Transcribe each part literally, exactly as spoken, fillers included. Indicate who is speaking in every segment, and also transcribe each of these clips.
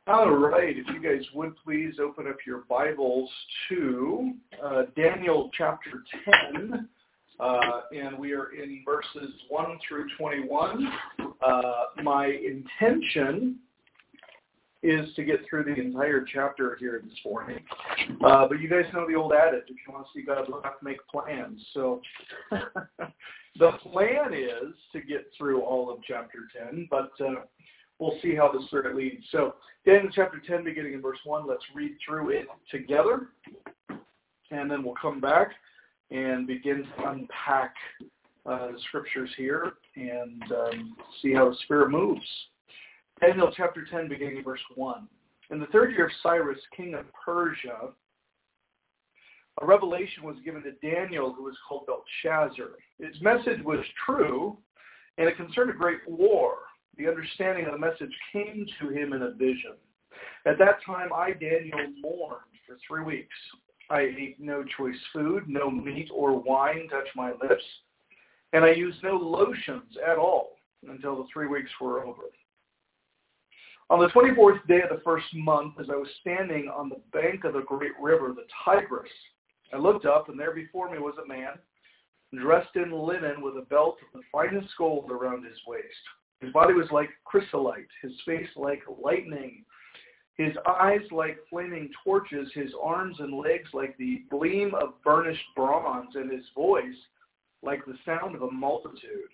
Speaker 1: All right, if you guys would please open up your Bibles to uh, Daniel chapter ten, uh, and we are in verses one through twenty-one. Uh, my intention is to get through the entire chapter here this morning, uh, but you guys know the old adage, if you want to see God laugh, make plans. So the plan is to get through all of chapter ten, but uh, we'll see how the Spirit leads. So, Daniel chapter ten, beginning in verse one, let's read through it together, and then we'll come back and begin to unpack uh, the Scriptures here and um, see how the Spirit moves. Daniel chapter ten, beginning in verse one. In the third year of Cyrus, king of Persia, a revelation was given to Daniel, who was called Belshazzar. His message was true, and it concerned a great war. The understanding of the message came to him in a vision. At that time, I, Daniel, mourned for three weeks. I ate no choice food, no meat or wine touched my lips, and I used no lotions at all until the three weeks were over. On the twenty-fourth day of the first month, as I was standing on the bank of the great river, the Tigris, I looked up, and there before me was a man dressed in linen with a belt of the finest gold around his waist. His body was like chrysolite, his face like lightning, his eyes like flaming torches, his arms and legs like the gleam of burnished bronze, and his voice like the sound of a multitude.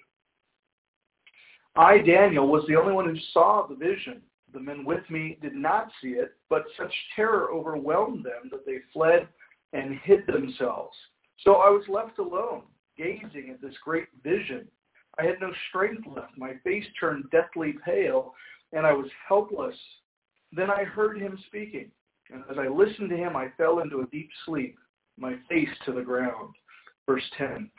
Speaker 1: I, Daniel, was the only one who saw the vision. The men with me did not see it, but such terror overwhelmed them that they fled and hid themselves. So I was left alone, gazing at this great vision. I had no strength left. My face turned deathly pale, and I was helpless. Then I heard him speaking, and as I listened to him, I fell into a deep sleep, my face to the ground. Verse ten.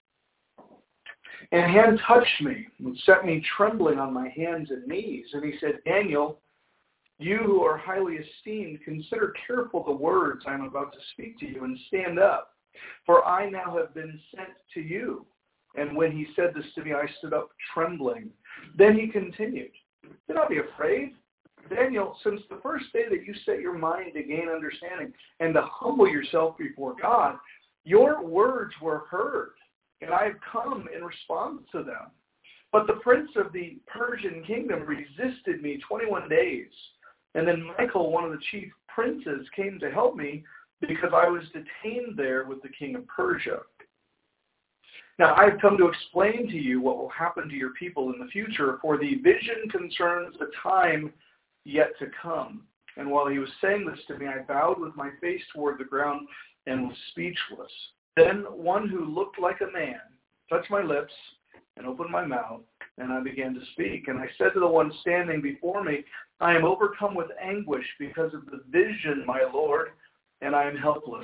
Speaker 1: And a hand touched me and set me trembling on my hands and knees. And he said, Daniel, you who are highly esteemed, consider careful the words I am about to speak to you, and stand up, for I now have been sent to you. And when he said this to me, I stood up trembling. Then he continued, do not be afraid. Daniel, since the first day that you set your mind to gain understanding and to humble yourself before God, your words were heard, and I have come in response to them. But the prince of the Persian kingdom resisted me twenty-one days. And then Michael, one of the chief princes, came to help me because I was detained there with the king of Persia. Now, I've come to explain to you what will happen to your people in the future, for the vision concerns the time yet to come. And while he was saying this to me, I bowed with my face toward the ground and was speechless. Then one who looked like a man touched my lips and opened my mouth, and I began to speak. And I said to the one standing before me, I am overcome with anguish because of the vision, my Lord, and I am helpless.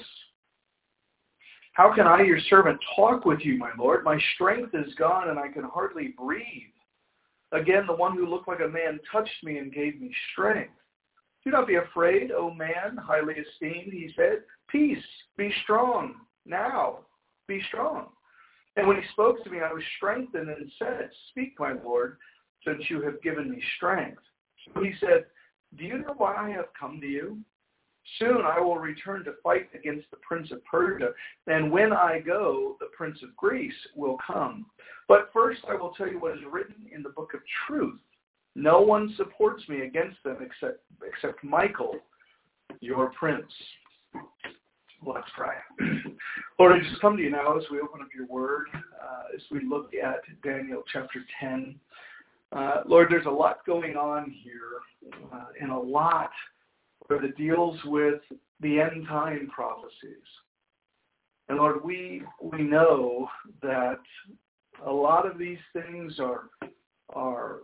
Speaker 1: How can I, your servant, talk with you, my Lord? My strength is gone, and I can hardly breathe. Again, the one who looked like a man touched me and gave me strength. Do not be afraid, O man, highly esteemed, he said. Peace, be strong. Now, be strong. And when he spoke to me, I was strengthened and said, speak, my Lord, since you have given me strength. So he said, do you know why I have come to you? Soon I will return to fight against the prince of Persia, and when I go, the prince of Greece will come. But first I will tell you what is written in the book of truth. No one supports me against them except, except Michael, your prince. Let's pray. Lord, I just come to you now as we open up your word, uh, as we look at Daniel chapter ten. Uh, Lord, there's a lot going on here, uh, and a lot that deals with the end time prophecies. And Lord, we we know that a lot of these things are are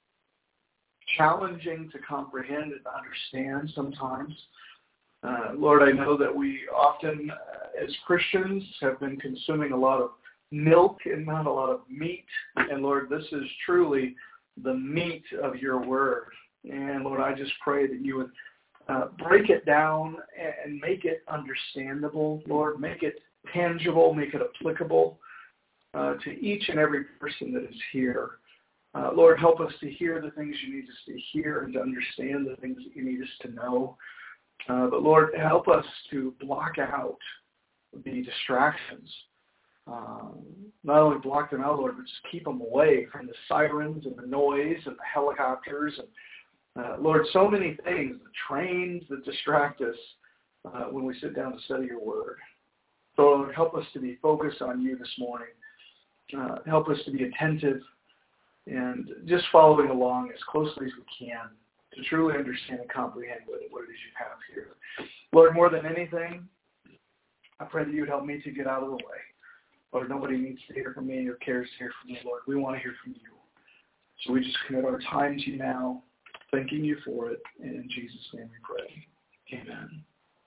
Speaker 1: challenging to comprehend and understand sometimes. Uh, Lord, I know that we often, uh, as Christians, have been consuming a lot of milk and not a lot of meat. And Lord, this is truly the meat of your word. And Lord, I just pray that you would uh, break it down and make it understandable, Lord. Make it tangible, make it applicable uh, to each and every person that is here. Uh, Lord, help us to hear the things you need us to hear and to understand the things that you need us to know. Uh, but Lord, help us to block out the distractions. Um, not only block them out, Lord, but just keep them away from the sirens and the noise and the helicopters. And uh, Lord, so many things, the trains that distract us uh, when we sit down to study your word. So Lord, help us to be focused on you this morning. Uh, help us to be attentive and just following along as closely as we can to truly understand and comprehend what, what it is you have here. Lord, more than anything, I pray that you would help me to get out of the way. Lord, nobody needs to hear from me or cares to hear from me, Lord. We want to hear from you. So we just commit our time to you now, thanking you for it. And in Jesus' name we pray. Amen.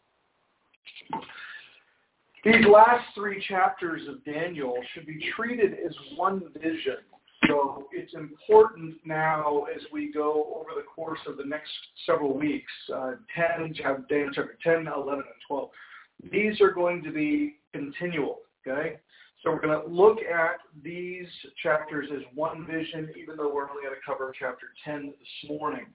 Speaker 1: These last three chapters of Daniel should be treated as one vision. So it's important now as we go over the course of the next several weeks, uh, ten, Daniel chapter ten, eleven, and twelve. These are going to be continual, okay? So we're going to look at these chapters as one vision, even though we're only going to cover chapter ten this morning.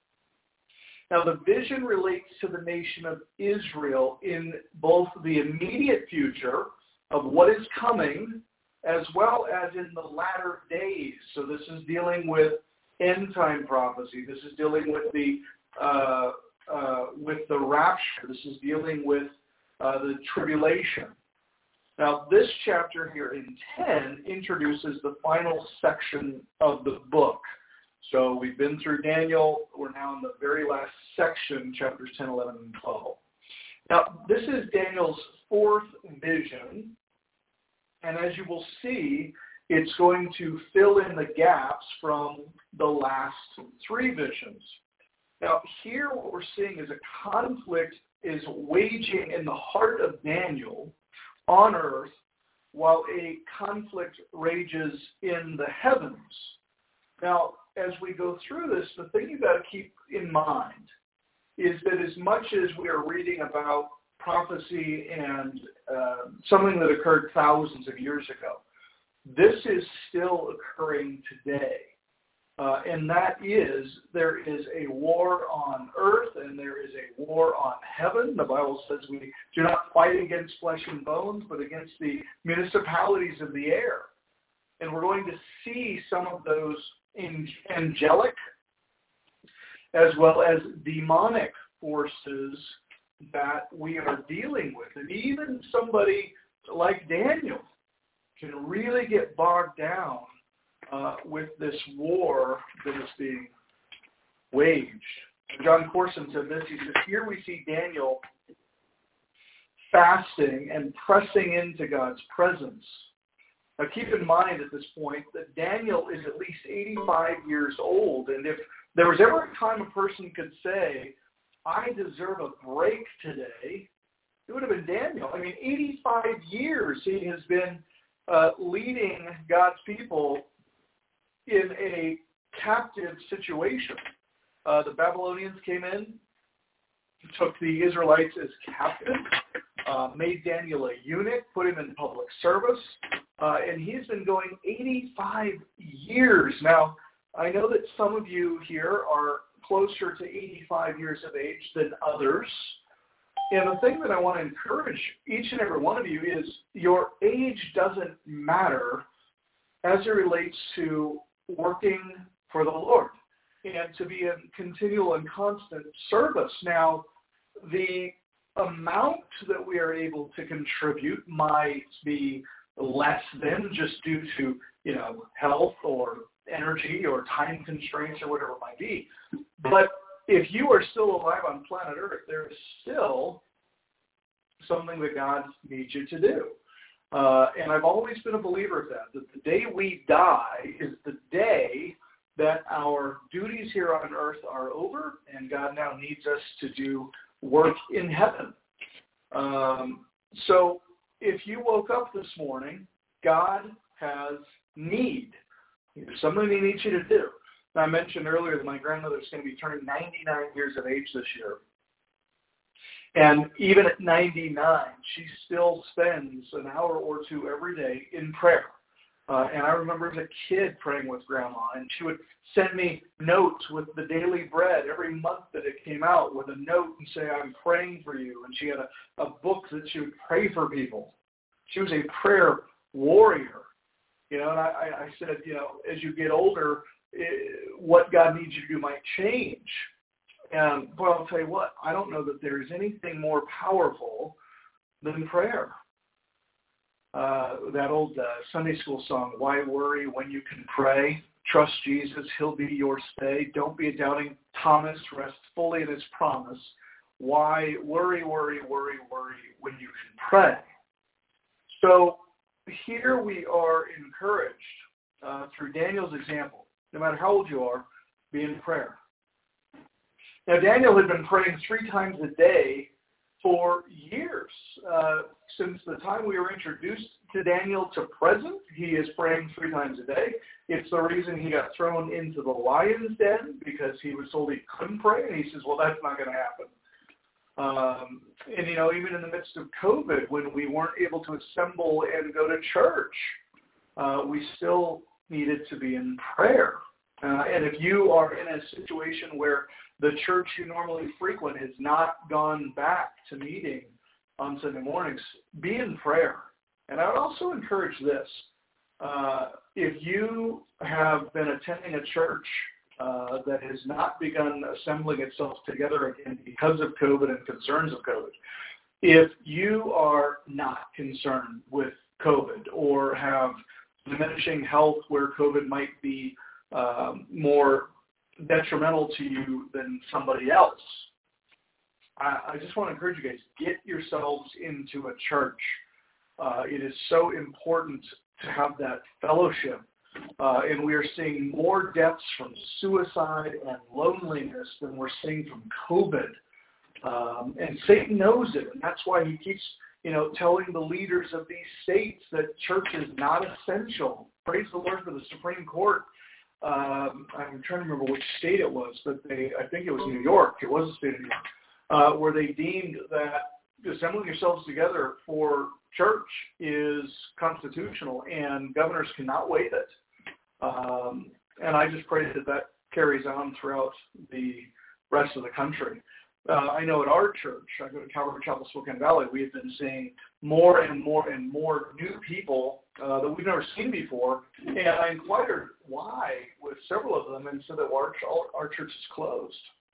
Speaker 1: Now, the vision relates to the nation of Israel in both the immediate future of what is coming, as well as in the latter days. So this is dealing with end-time prophecy. This is dealing with the uh, uh, with the rapture. This is dealing with uh, the tribulation. Now, this chapter here in ten introduces the final section of the book. So we've been through Daniel. We're now in the very last section, chapters ten, eleven, and twelve. Now, this is Daniel's fourth vision. And as you will see, it's going to fill in the gaps from the last three visions. Now, here what we're seeing is a conflict is waging in the heart of Daniel on earth, while a conflict rages in the heavens. Now, as we go through this, the thing you've got to keep in mind is that as much as we are reading about prophecy and uh, something that occurred thousands of years ago, this is still occurring today. Uh, and that is, there is a war on earth and there is a war on heaven. The Bible says we do not fight against flesh and bones, but against the municipalities of the air. And we're going to see some of those angelic as well as demonic forces that we are dealing with. And even somebody like Daniel can really get bogged down uh, with this war that is being waged. John Corson said this, he said, here we see Daniel fasting and pressing into God's presence. Now keep in mind at this point that Daniel is at least eighty-five years old, and if there was ever a time a person could say, I deserve a break today, it would have been Daniel. I mean, eighty-five years he has been uh, leading God's people in a captive situation. Uh, the Babylonians came in, took the Israelites as captives, uh, made Daniel a eunuch, put him in public service, uh, and he's been going eighty-five years. Now, I know that some of you here are closer to eighty-five years of age than others. And the thing that I want to encourage each and every one of you is your age doesn't matter as it relates to working for the Lord and to be in continual and constant service. Now, the amount that we are able to contribute might be less than just due to, you know, health or energy or time constraints or whatever it might be. But if you are still alive on planet Earth, there is still something that God needs you to do. Uh, and I've always been a believer of that, that the day we die is the day that our duties here on earth are over and God now needs us to do work in heaven. Um, so if you woke up this morning, God has need. There's something he needs you to do. Now, I mentioned earlier that my grandmother is going to be turning ninety-nine years of age this year. And even at ninety-nine, she still spends an hour or two every day in prayer. Uh, and I remember as a kid praying with Grandma, and she would send me notes with the daily bread every month that it came out with a note and say, I'm praying for you. And she had a, a book that she would pray for people. She was a prayer warrior. You know, and I, I said, you know, as you get older, it, what God needs you to do might change. And, but I'll tell you what, I don't know that there is anything more powerful than prayer. Uh, that old uh, Sunday school song, why worry when you can pray? Trust Jesus, he'll be your stay. Don't be a doubting Thomas, rest fully in his promise. Why worry, worry, worry, worry when you can pray? So here we are encouraged uh, through Daniel's example. No matter how old you are, be in prayer. Now, Daniel had been praying three times a day for years. Uh, since the time we were introduced to Daniel to present, he is praying three times a day. It's the reason he got thrown into the lion's den, because he was told he couldn't pray, and he says, well, that's not going to happen. Um, and, you know, even in the midst of COVID, when we weren't able to assemble and go to church, uh, we still needed to be in prayer. Uh, and if you are in a situation where the church you normally frequent has not gone back to meeting on Sunday mornings, be in prayer. And I would also encourage this. Uh, if you have been attending a church uh, that has not begun assembling itself together again because of COVID and concerns of COVID, if you are not concerned with COVID or have diminishing health where COVID might be um, more detrimental to you than somebody else, I, I just want to encourage you guys, get yourselves into a church. Uh, it is so important to have that fellowship. Uh, and we are seeing more deaths from suicide and loneliness than we're seeing from COVID. Um, and Satan knows it, and that's why he keeps, you know, telling the leaders of these states that church is not essential. Praise the Lord for the Supreme Court. Um, I'm trying to remember which state it was, but they, I think it was New York. It was the state of New York, uh, where they deemed that assembling yourselves together for church is constitutional, and governors cannot waive it. Um, and I just pray that that carries on throughout the rest of the country. Uh, I know at our church, I go to Calvary Chapel, Spokane Valley, we have been seeing more and more and more new people uh, that we've never seen before. And I inquired why with several of them, and said that our, our church is closed.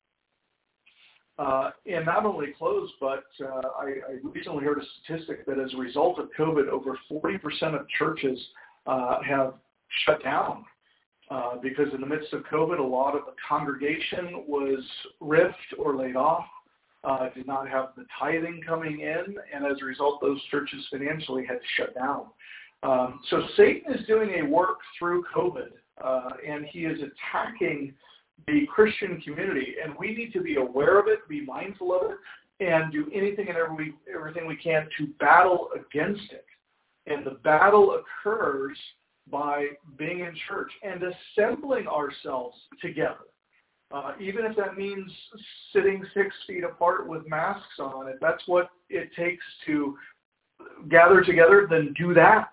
Speaker 1: Uh, and not only closed, but uh, I, I recently heard a statistic that as a result of COVID, over forty percent of churches uh, have shut down. Uh, because in the midst of COVID, a lot of the congregation was ripped or laid off, uh, did not have the tithing coming in, and as a result, those churches financially had to shut down. Um, so Satan is doing a work through COVID, uh, and he is attacking the Christian community, and we need to be aware of it, be mindful of it, and do anything and every, everything we can to battle against it. And the battle occurs by being in church and assembling ourselves together. Uh, even if that means sitting six feet apart with masks on, if that's what it takes to gather together, then do that.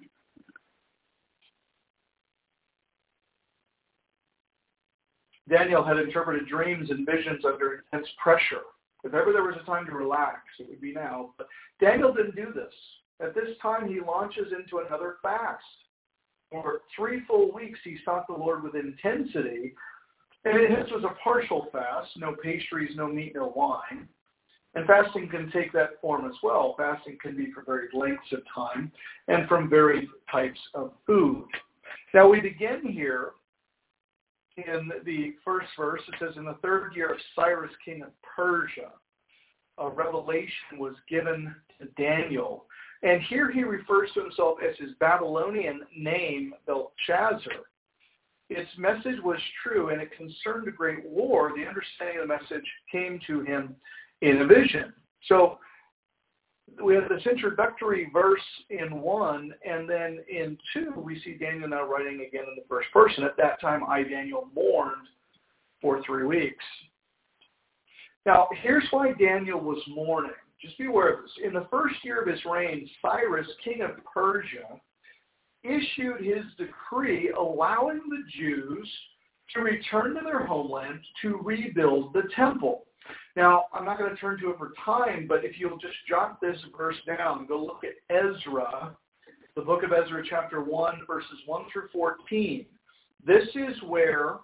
Speaker 1: Daniel had interpreted dreams and visions under intense pressure. If ever there was a time to relax, it would be now. But Daniel didn't do this. At this time, he launches into another fast. For three full weeks, he sought the Lord with intensity, and his was a partial fast, no pastries, no meat, no wine. And fasting can take that form as well. Fasting can be for varied lengths of time and from varied types of food. Now, we begin here in the first verse. It says, in the third year of Cyrus, king of Persia, a revelation was given to Daniel. And here he refers to himself as his Babylonian name, Belshazzar. Its message was true, and it concerned a great war. The understanding of the message came to him in a vision. So we have this introductory verse in one, and then in two, we see Daniel now writing again in the first person. At that time, I, Daniel, mourned for three weeks. Now, here's why Daniel was mourning. Just be aware of this. In the first year of his reign, Cyrus, king of Persia, issued his decree allowing the Jews to return to their homeland to rebuild the temple. Now, I'm not going to turn to it for time, but if you'll just jot this verse down, go look at Ezra, the book of Ezra, chapter one, verses one through fourteen. This is where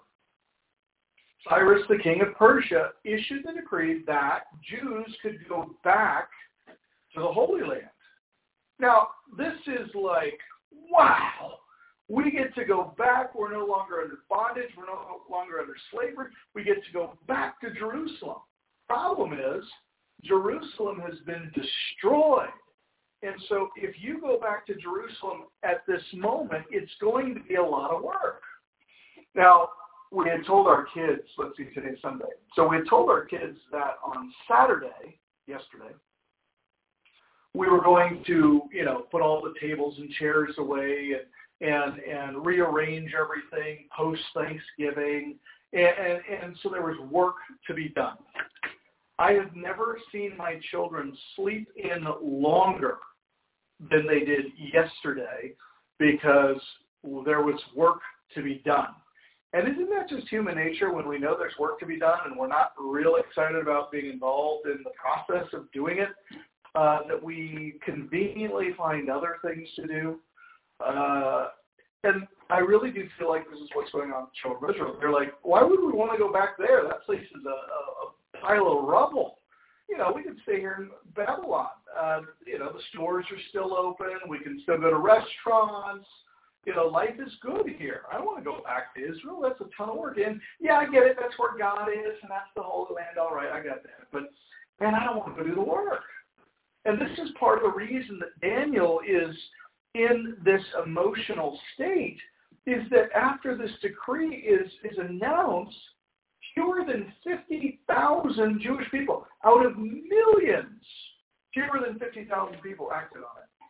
Speaker 1: Cyrus, the king of Persia, issued the decree that Jews could go back to the Holy Land. Now, this is like, wow, we get to go back. We're no longer under bondage. We're no longer under slavery. We get to go back to Jerusalem. Problem is, Jerusalem has been destroyed. And so if you go back to Jerusalem at this moment, it's going to be a lot of work. Now, we had told our kids, let's see, today's Sunday. So we had told our kids that on Saturday, yesterday, we were going to, you know, put all the tables and chairs away and and, and rearrange everything post-Thanksgiving. And, and, and so there was work to be done. I have never seen my children sleep in longer than they did yesterday because there was work to be done. And isn't that just human nature when we know there's work to be done and we're not real excited about being involved in the process of doing it, uh, that we conveniently find other things to do? Uh, and I really do feel like this is what's going on with the children of Israel. They're like, why would we want to go back there? That place is a, a, a pile of rubble. You know, we can stay here in Babylon. Uh, you know, the stores are still open. We can still go to restaurants. You know, life is good here. I don't want to go back to Israel. That's a ton of work. And, yeah, I get it. That's where God is, and that's the Holy Land. All right, I got that. But, man, I don't want to go do the work. And this is part of the reason that Daniel is in this emotional state, is that after this decree is, is announced, fewer than fifty thousand Jewish people out of millions, fewer than fifty thousand people acted on it.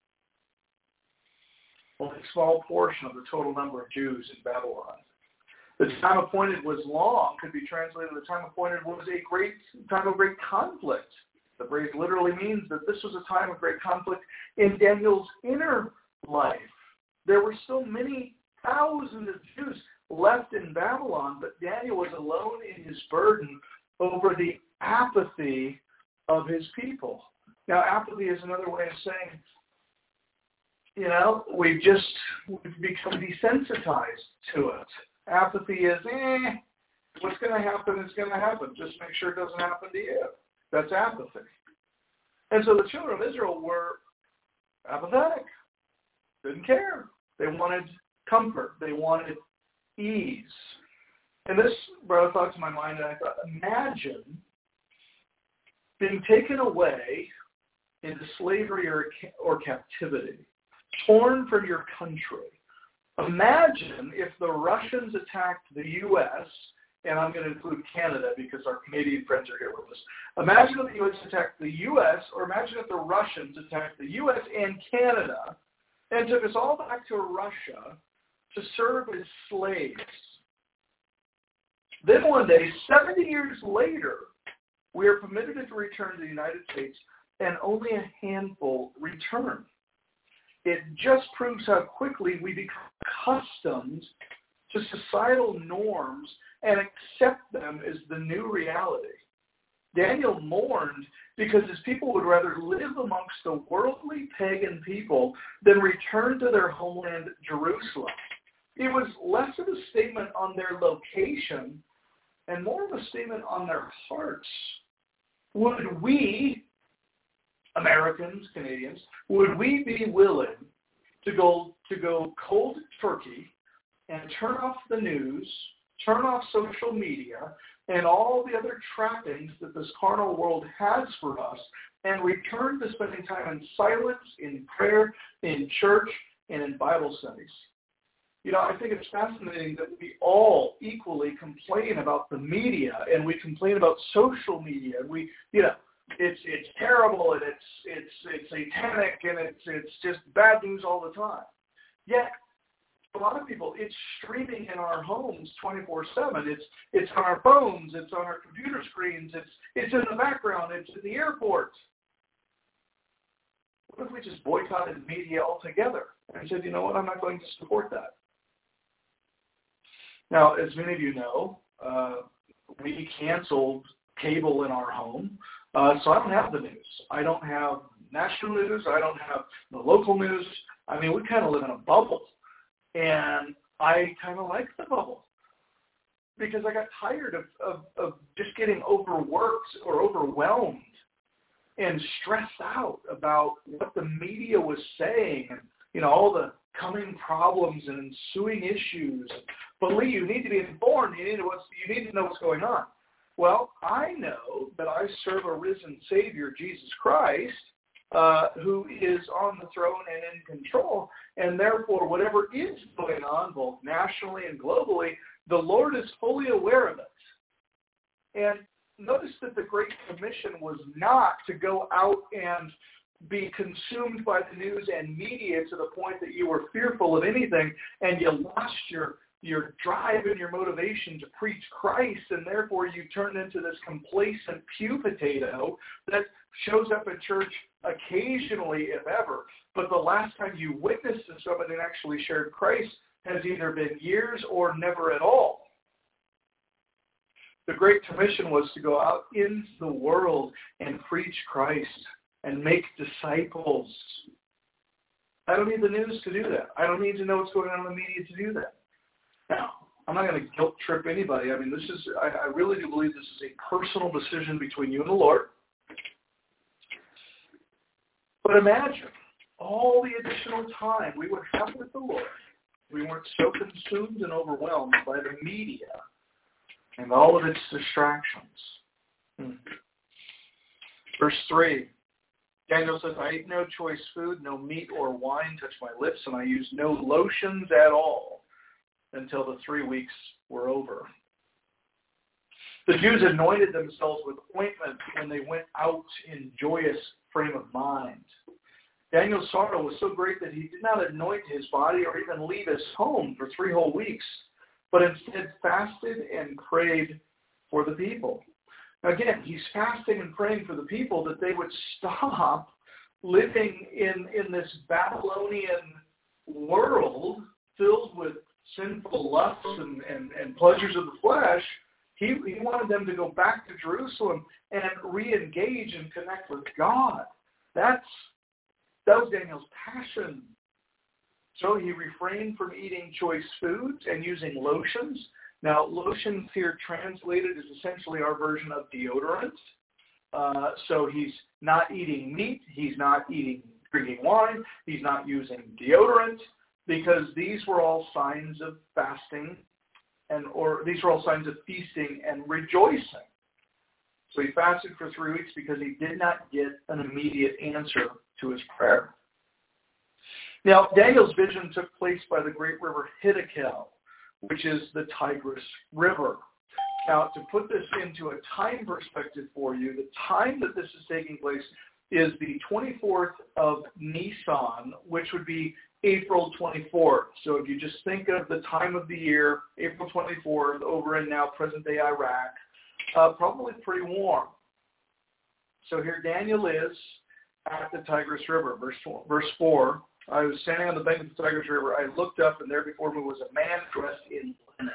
Speaker 1: Only a small portion of the total number of Jews in Babylon. The time appointed was long, could be translated, the time appointed was a great time of great conflict. The phrase literally means that this was a time of great conflict in Daniel's inner life. There were still many thousands of Jews left in Babylon, but Daniel was alone in his burden over the apathy of his people. Now, apathy is another way of saying, you know, we've just we've become desensitized to it. Apathy is, eh, what's going to happen is going to happen. Just make sure it doesn't happen to you. That's apathy. And so the children of Israel were apathetic. Didn't care. They wanted comfort. They wanted ease. And this brought a thought to my mind, and I thought, imagine being taken away into slavery or, or captivity, torn from your country. Imagine if the Russians attacked the U S, and I'm going to include Canada because our Canadian friends are here with us. Imagine if the U S attacked the U S, or imagine if the Russians attacked the U S and Canada and took us all back to Russia to serve as slaves. Then one day, seventy years later, we are permitted to return to the United States, and only a handful return. It just proves how quickly we become accustomed to societal norms and accept them as the new reality. Daniel mourned because his people would rather live amongst the worldly pagan people than return to their homeland, Jerusalem. It was less of a statement on their location and more of a statement on their hearts. Would we, Americans, Canadians, would we be willing to go to go cold turkey and turn off the news, turn off social media, and all the other trappings that this carnal world has for us, and return to spending time in silence, in prayer, in church, and in Bible studies? You know, I think it's fascinating that we all equally complain about the media, and we complain about social media, and we, you know, it's it's terrible, and it's it's it's satanic, and it's it's just bad news all the time. Yet, a lot of people, it's streaming in our homes twenty-four seven. It's it's on our phones, it's on our computer screens, it's it's in the background, it's in the airport. What if we just boycotted media altogether? And I said, you know what, I'm not going to support that. Now, as many of you know, uh, we canceled cable in our home, uh, so I don't have the news. I don't have national news. I don't have the local news. I mean, we kind of live in a bubble, and I kind of like the bubble because I got tired of, of, of just getting overworked or overwhelmed and stressed out about what the media was saying and, you know, all the coming problems and ensuing issues. But Lee, you need to be informed. You need to, what's, you need to know what's going on. Well, I know that I serve a risen Savior, Jesus Christ, uh, who is on the throne and in control, and therefore whatever is going on, both nationally and globally, the Lord is fully aware of it. And notice that the Great Commission was not to go out and be consumed by the news and media to the point that you were fearful of anything and you lost your your drive and your motivation to preach Christ, and therefore you turn into this complacent pew potato that shows up at church occasionally, if ever, but the last time you witnessed to somebody and actually shared Christ has either been years or never at all. The Great Commission was to go out into the world and preach Christ and make disciples. I don't need the news to do that. I don't need to know what's going on in the media to do that. Now, I'm not going to guilt trip anybody. I mean, this is, I, I really do believe this is a personal decision between you and the Lord. But imagine all the additional time we would have with the Lord. We weren't so consumed and overwhelmed by the media and all of its distractions. Hmm. Verse three, Daniel says, I eat no choice food, no meat or wine touch my lips, and I use no lotions at all until the three weeks were over. The Jews anointed themselves with ointment when they went out in joyous frame of mind. Daniel's sorrow was so great that he did not anoint his body or even leave his home for three whole weeks, but instead fasted and prayed for the people. Again, he's fasting and praying for the people that they would stop living in, in this Babylonian world filled with sinful lusts and, and, and pleasures of the flesh. He, he wanted them to go back to Jerusalem and re-engage and connect with God. That's, that was Daniel's passion. So he refrained from eating choice foods and using lotions. Now, lotions here translated is essentially our version of deodorant. Uh, so he's not eating meat. He's not eating, drinking wine. He's not using deodorant, because these were all signs of fasting, and or these were all signs of feasting and rejoicing. So he fasted for three weeks because he did not get an immediate answer to his prayer. Now, Daniel's vision took place by the great river Hiddekel, which is the Tigris River. Now, to put this into a time perspective for you, the time that this is taking place is the twenty-fourth of Nisan, which would be April twenty-fourth. So if you just think of the time of the year, April twenty-fourth, over in now present-day Iraq, uh, probably pretty warm. So here Daniel is at the Tigris River. Verse four, verse four, I was standing on the bank of the Tigris River. I looked up, and there before me was a man dressed in linen.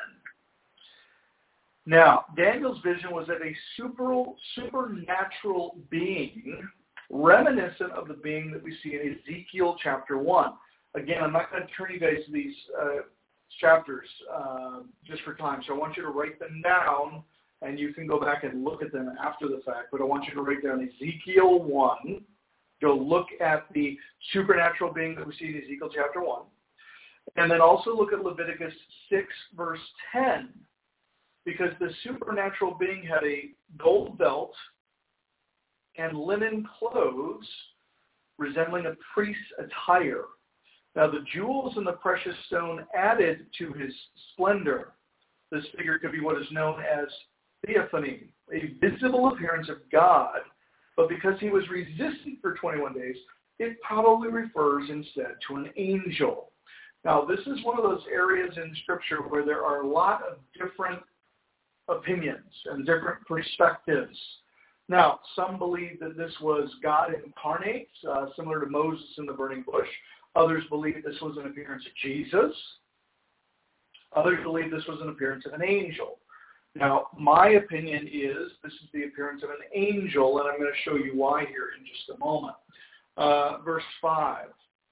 Speaker 1: Now, Daniel's vision was of a super, supernatural being, reminiscent of the being that we see in Ezekiel chapter one. Again, I'm not going to turn you guys to these uh, chapters uh, just for time, so I want you to write them down, and you can go back and look at them after the fact, but I want you to write down Ezekiel one. Go look at the supernatural being that we see in Ezekiel chapter one, and then also look at Leviticus six, verse ten, because the supernatural being had a gold belt and linen clothes resembling a priest's attire. Now, the jewels and the precious stone added to his splendor. This figure could be what is known as theophany, a visible appearance of God, but because he was resistant for twenty-one days, it probably refers instead to an angel. Now, this is one of those areas in Scripture where there are a lot of different opinions and different perspectives. Now, some believe that this was God incarnate, uh, similar to Moses in the burning bush. Others believe this was an appearance of Jesus. Others believe this was an appearance of an angel. Now, my opinion is this is the appearance of an angel, and I'm going to show you why here in just a moment. Uh, verse five.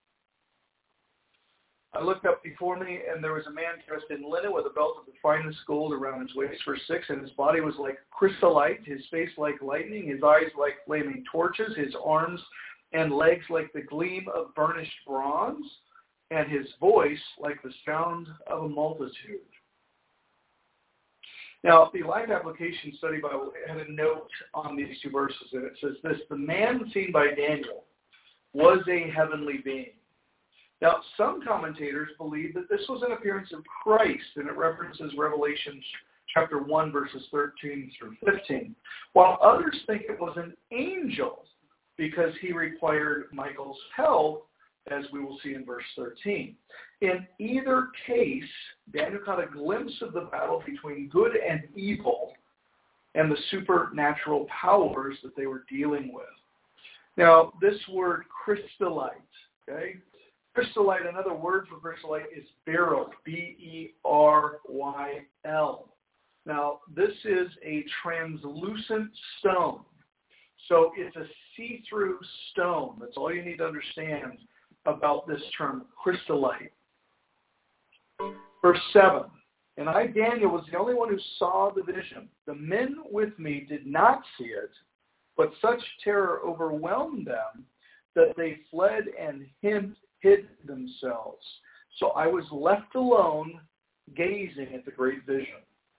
Speaker 1: I looked up before me, and there was a man dressed in linen with a belt of the finest gold around his waist. Verse six, and his body was like chrysolite, his face like lightning, his eyes like flaming torches, his arms and legs like the gleam of burnished bronze, and his voice like the sound of a multitude. Now, the Life Application Study Bible had a note on these two verses, and it says this: the man seen by Daniel was a heavenly being. Now, some commentators believe that this was an appearance of Christ, and it references Revelation chapter one, verses thirteen through fifteen, while others think it was an angel because he required Michael's help, as we will see in verse thirteen. In either case, Daniel caught a glimpse of the battle between good and evil and the supernatural powers that they were dealing with. Now, this word crystallite, okay? Crystallite, another word for crystallite is beryl, B E R Y L. Now, this is a translucent stone. So it's a see-through stone. That's all you need to understand about this term, crystallite. Verse seven, and I, Daniel, was the only one who saw the vision. The men with me did not see it, but such terror overwhelmed them that they fled and hid, hid themselves. So I was left alone, gazing at the great vision.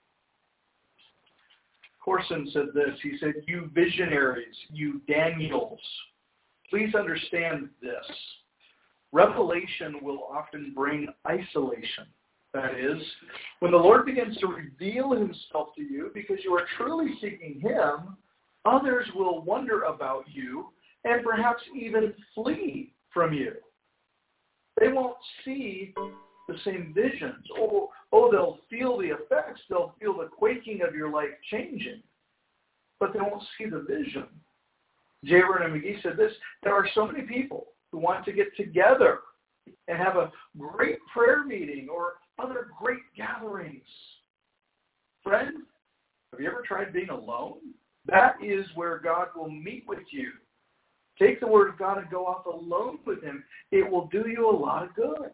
Speaker 1: Corson said this. He said, you visionaries, you Daniels, please understand this. Revelation will often bring isolation. That is, when the Lord begins to reveal himself to you because you are truly seeking him, others will wonder about you and perhaps even flee from you. They won't see the same visions. Oh, oh, they'll feel the effects. They'll feel the quaking of your life changing, but they won't see the vision. J. Vernon McGee said this: there are so many people who want to get together and have a great prayer meeting or other great gatherings. Friend, have you ever tried being alone? That is where God will meet with you. Take the word of God and go off alone with him. It will do you a lot of good.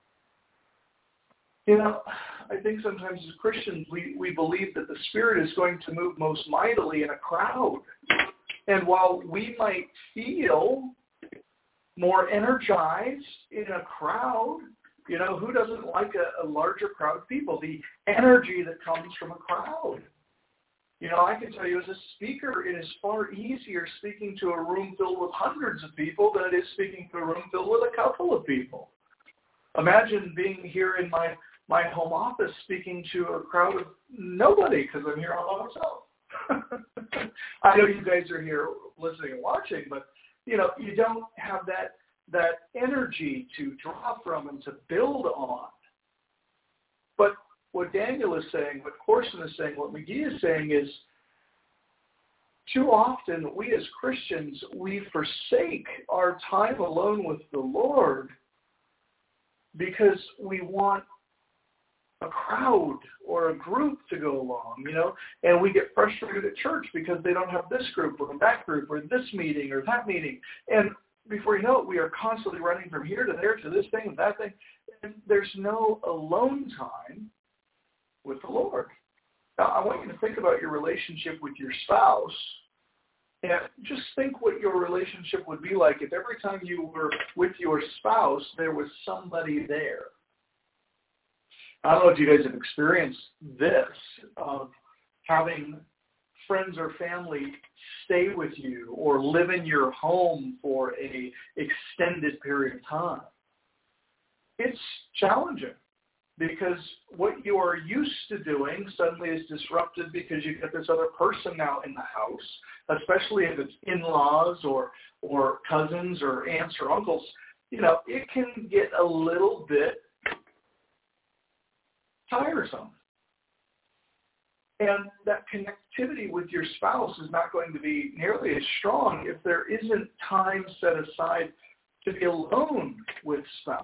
Speaker 1: You know, I think sometimes as Christians we, we believe that the Spirit is going to move most mightily in a crowd. And while we might feel more energized in a crowd, you know, who doesn't like a, a larger crowd of people? The energy that comes from a crowd. You know, I can tell you as a speaker, it is far easier speaking to a room filled with hundreds of people than it is speaking to a room filled with a couple of people. Imagine being here in my, my home office speaking to a crowd of nobody because I'm here all by myself. I know you guys are here listening and watching, but, you know, you don't have that that energy to draw from and to build on. But what Daniel is saying, what Corson is saying, what McGee is saying is, too often we as Christians, we forsake our time alone with the Lord because we want a crowd or a group to go along, you know, and we get frustrated at church because they don't have this group or that group or this meeting or that meeting. And before you know it, we are constantly running from here to there to this thing and that thing. And there's no alone time with the Lord. Now, I want you to think about your relationship with your spouse and just think what your relationship would be like if every time you were with your spouse, there was somebody there. I don't know if you guys have experienced this, of having friends or family stay with you or live in your home for a extended period of time. It's challenging because what you are used to doing suddenly is disrupted because you get this other person now in the house, especially if it's in-laws or or cousins or aunts or uncles. You know, it can get a little bit tiresome. And that connectivity with your spouse is not going to be nearly as strong if there isn't time set aside to be alone with spouse.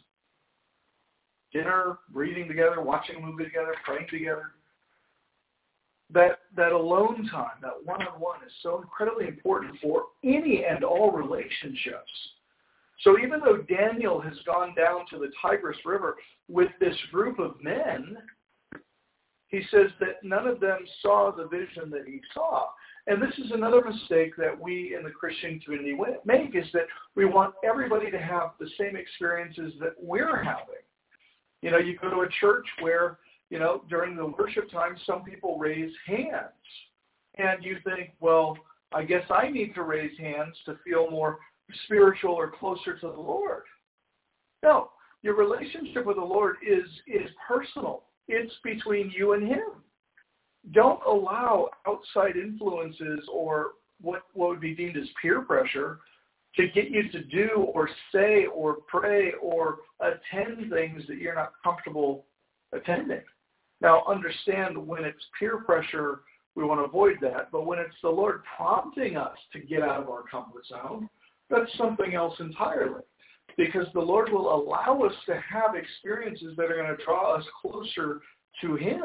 Speaker 1: Dinner, reading together, watching a movie together, praying together. That that alone time, that one-on-one is so incredibly important for any and all relationships. So even though Daniel has gone down to the Tigris River with this group of men, he says that none of them saw the vision that he saw. And this is another mistake that we in the Christian community make, is that we want everybody to have the same experiences that we're having. You know, you go to a church where, you know, during the worship time, some people raise hands. And you think, well, I guess I need to raise hands to feel more spiritual or closer to the Lord. No, your relationship with the Lord is, is personal. It's between you and him. Don't allow outside influences or what, what would be deemed as peer pressure to get you to do or say or pray or attend things that you're not comfortable attending. Now, understand when it's peer pressure, we want to avoid that. But when it's the Lord prompting us to get out of our comfort zone, that's something else entirely. Because the Lord will allow us to have experiences that are going to draw us closer to him.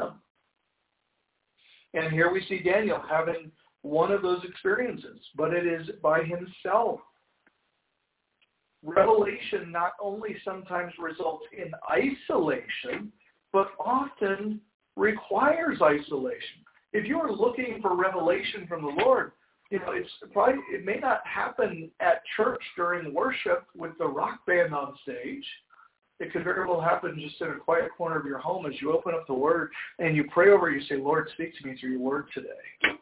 Speaker 1: And here we see Daniel having one of those experiences, but it is by himself. Revelation not only sometimes results in isolation, but often requires isolation. If you are looking for revelation from the Lord, you know, it's probably, it may not happen at church during worship with the rock band on stage. It could very well happen just in a quiet corner of your home as you open up the Word and you pray over it. You say, Lord, speak to me through your Word today.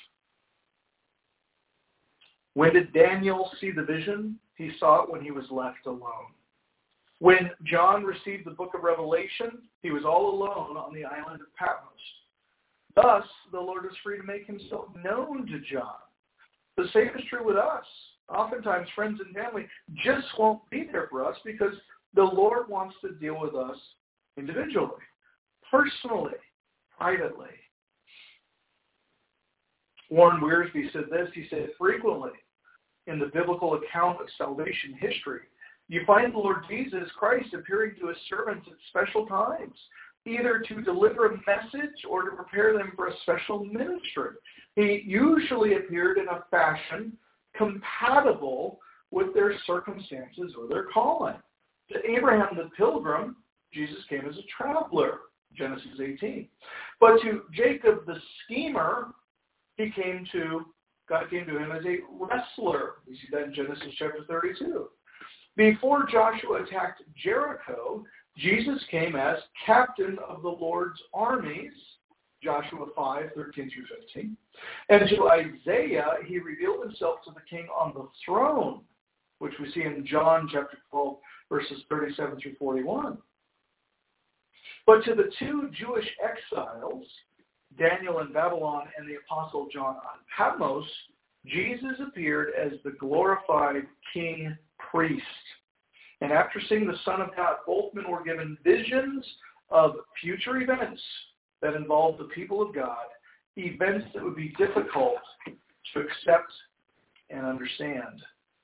Speaker 1: When did Daniel see the vision? He saw it when he was left alone. When John received the book of Revelation, he was all alone on the island of Patmos. Thus, the Lord was free to make himself known to John. The same is true with us. Oftentimes, friends and family just won't be there for us because the Lord wants to deal with us individually, personally, privately. Warren Wiersbe said this. He said, frequently in the biblical account of salvation history, you find the Lord Jesus Christ appearing to his servants at special times, either to deliver a message or to prepare them for a special ministry. He usually appeared in a fashion compatible with their circumstances or their calling. To Abraham the pilgrim, Jesus came as a traveler, Genesis eighteen. But to Jacob the schemer, he came to, God came to him as a wrestler. We see that in Genesis chapter thirty-two. Before Joshua attacked Jericho, Jesus came as captain of the Lord's armies, Joshua five, thirteen through fifteen. And to Isaiah, he revealed himself to the king on the throne, which we see in John chapter twelve, verses thirty-seven through forty-one. But to the two Jewish exiles, Daniel in Babylon and the Apostle John on Patmos, Jesus appeared as the glorified king priest. And after seeing the Son of God, both men were given visions of future events that involved the people of God, events that would be difficult to accept and understand.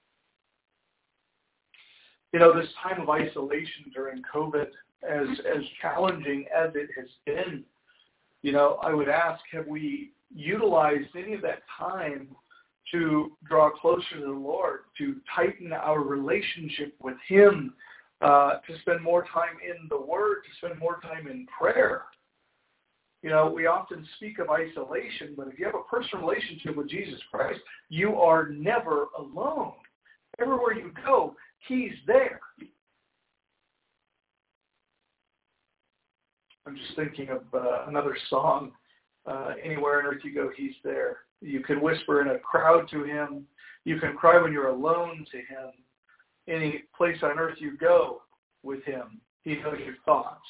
Speaker 1: You know, this time of isolation during COVID, as as challenging as it has been, you know, I would ask, have we utilized any of that time to draw closer to the Lord, to tighten our relationship with him, uh, to spend more time in the Word, to spend more time in prayer? You know, we often speak of isolation, but if you have a personal relationship with Jesus Christ, you are never alone. Everywhere you go, he's there. I'm just thinking of uh, another song, uh, Anywhere on Earth You Go, He's There. You can whisper in a crowd to him. You can cry when you're alone to him. Any place on earth you go with him, he knows your thoughts.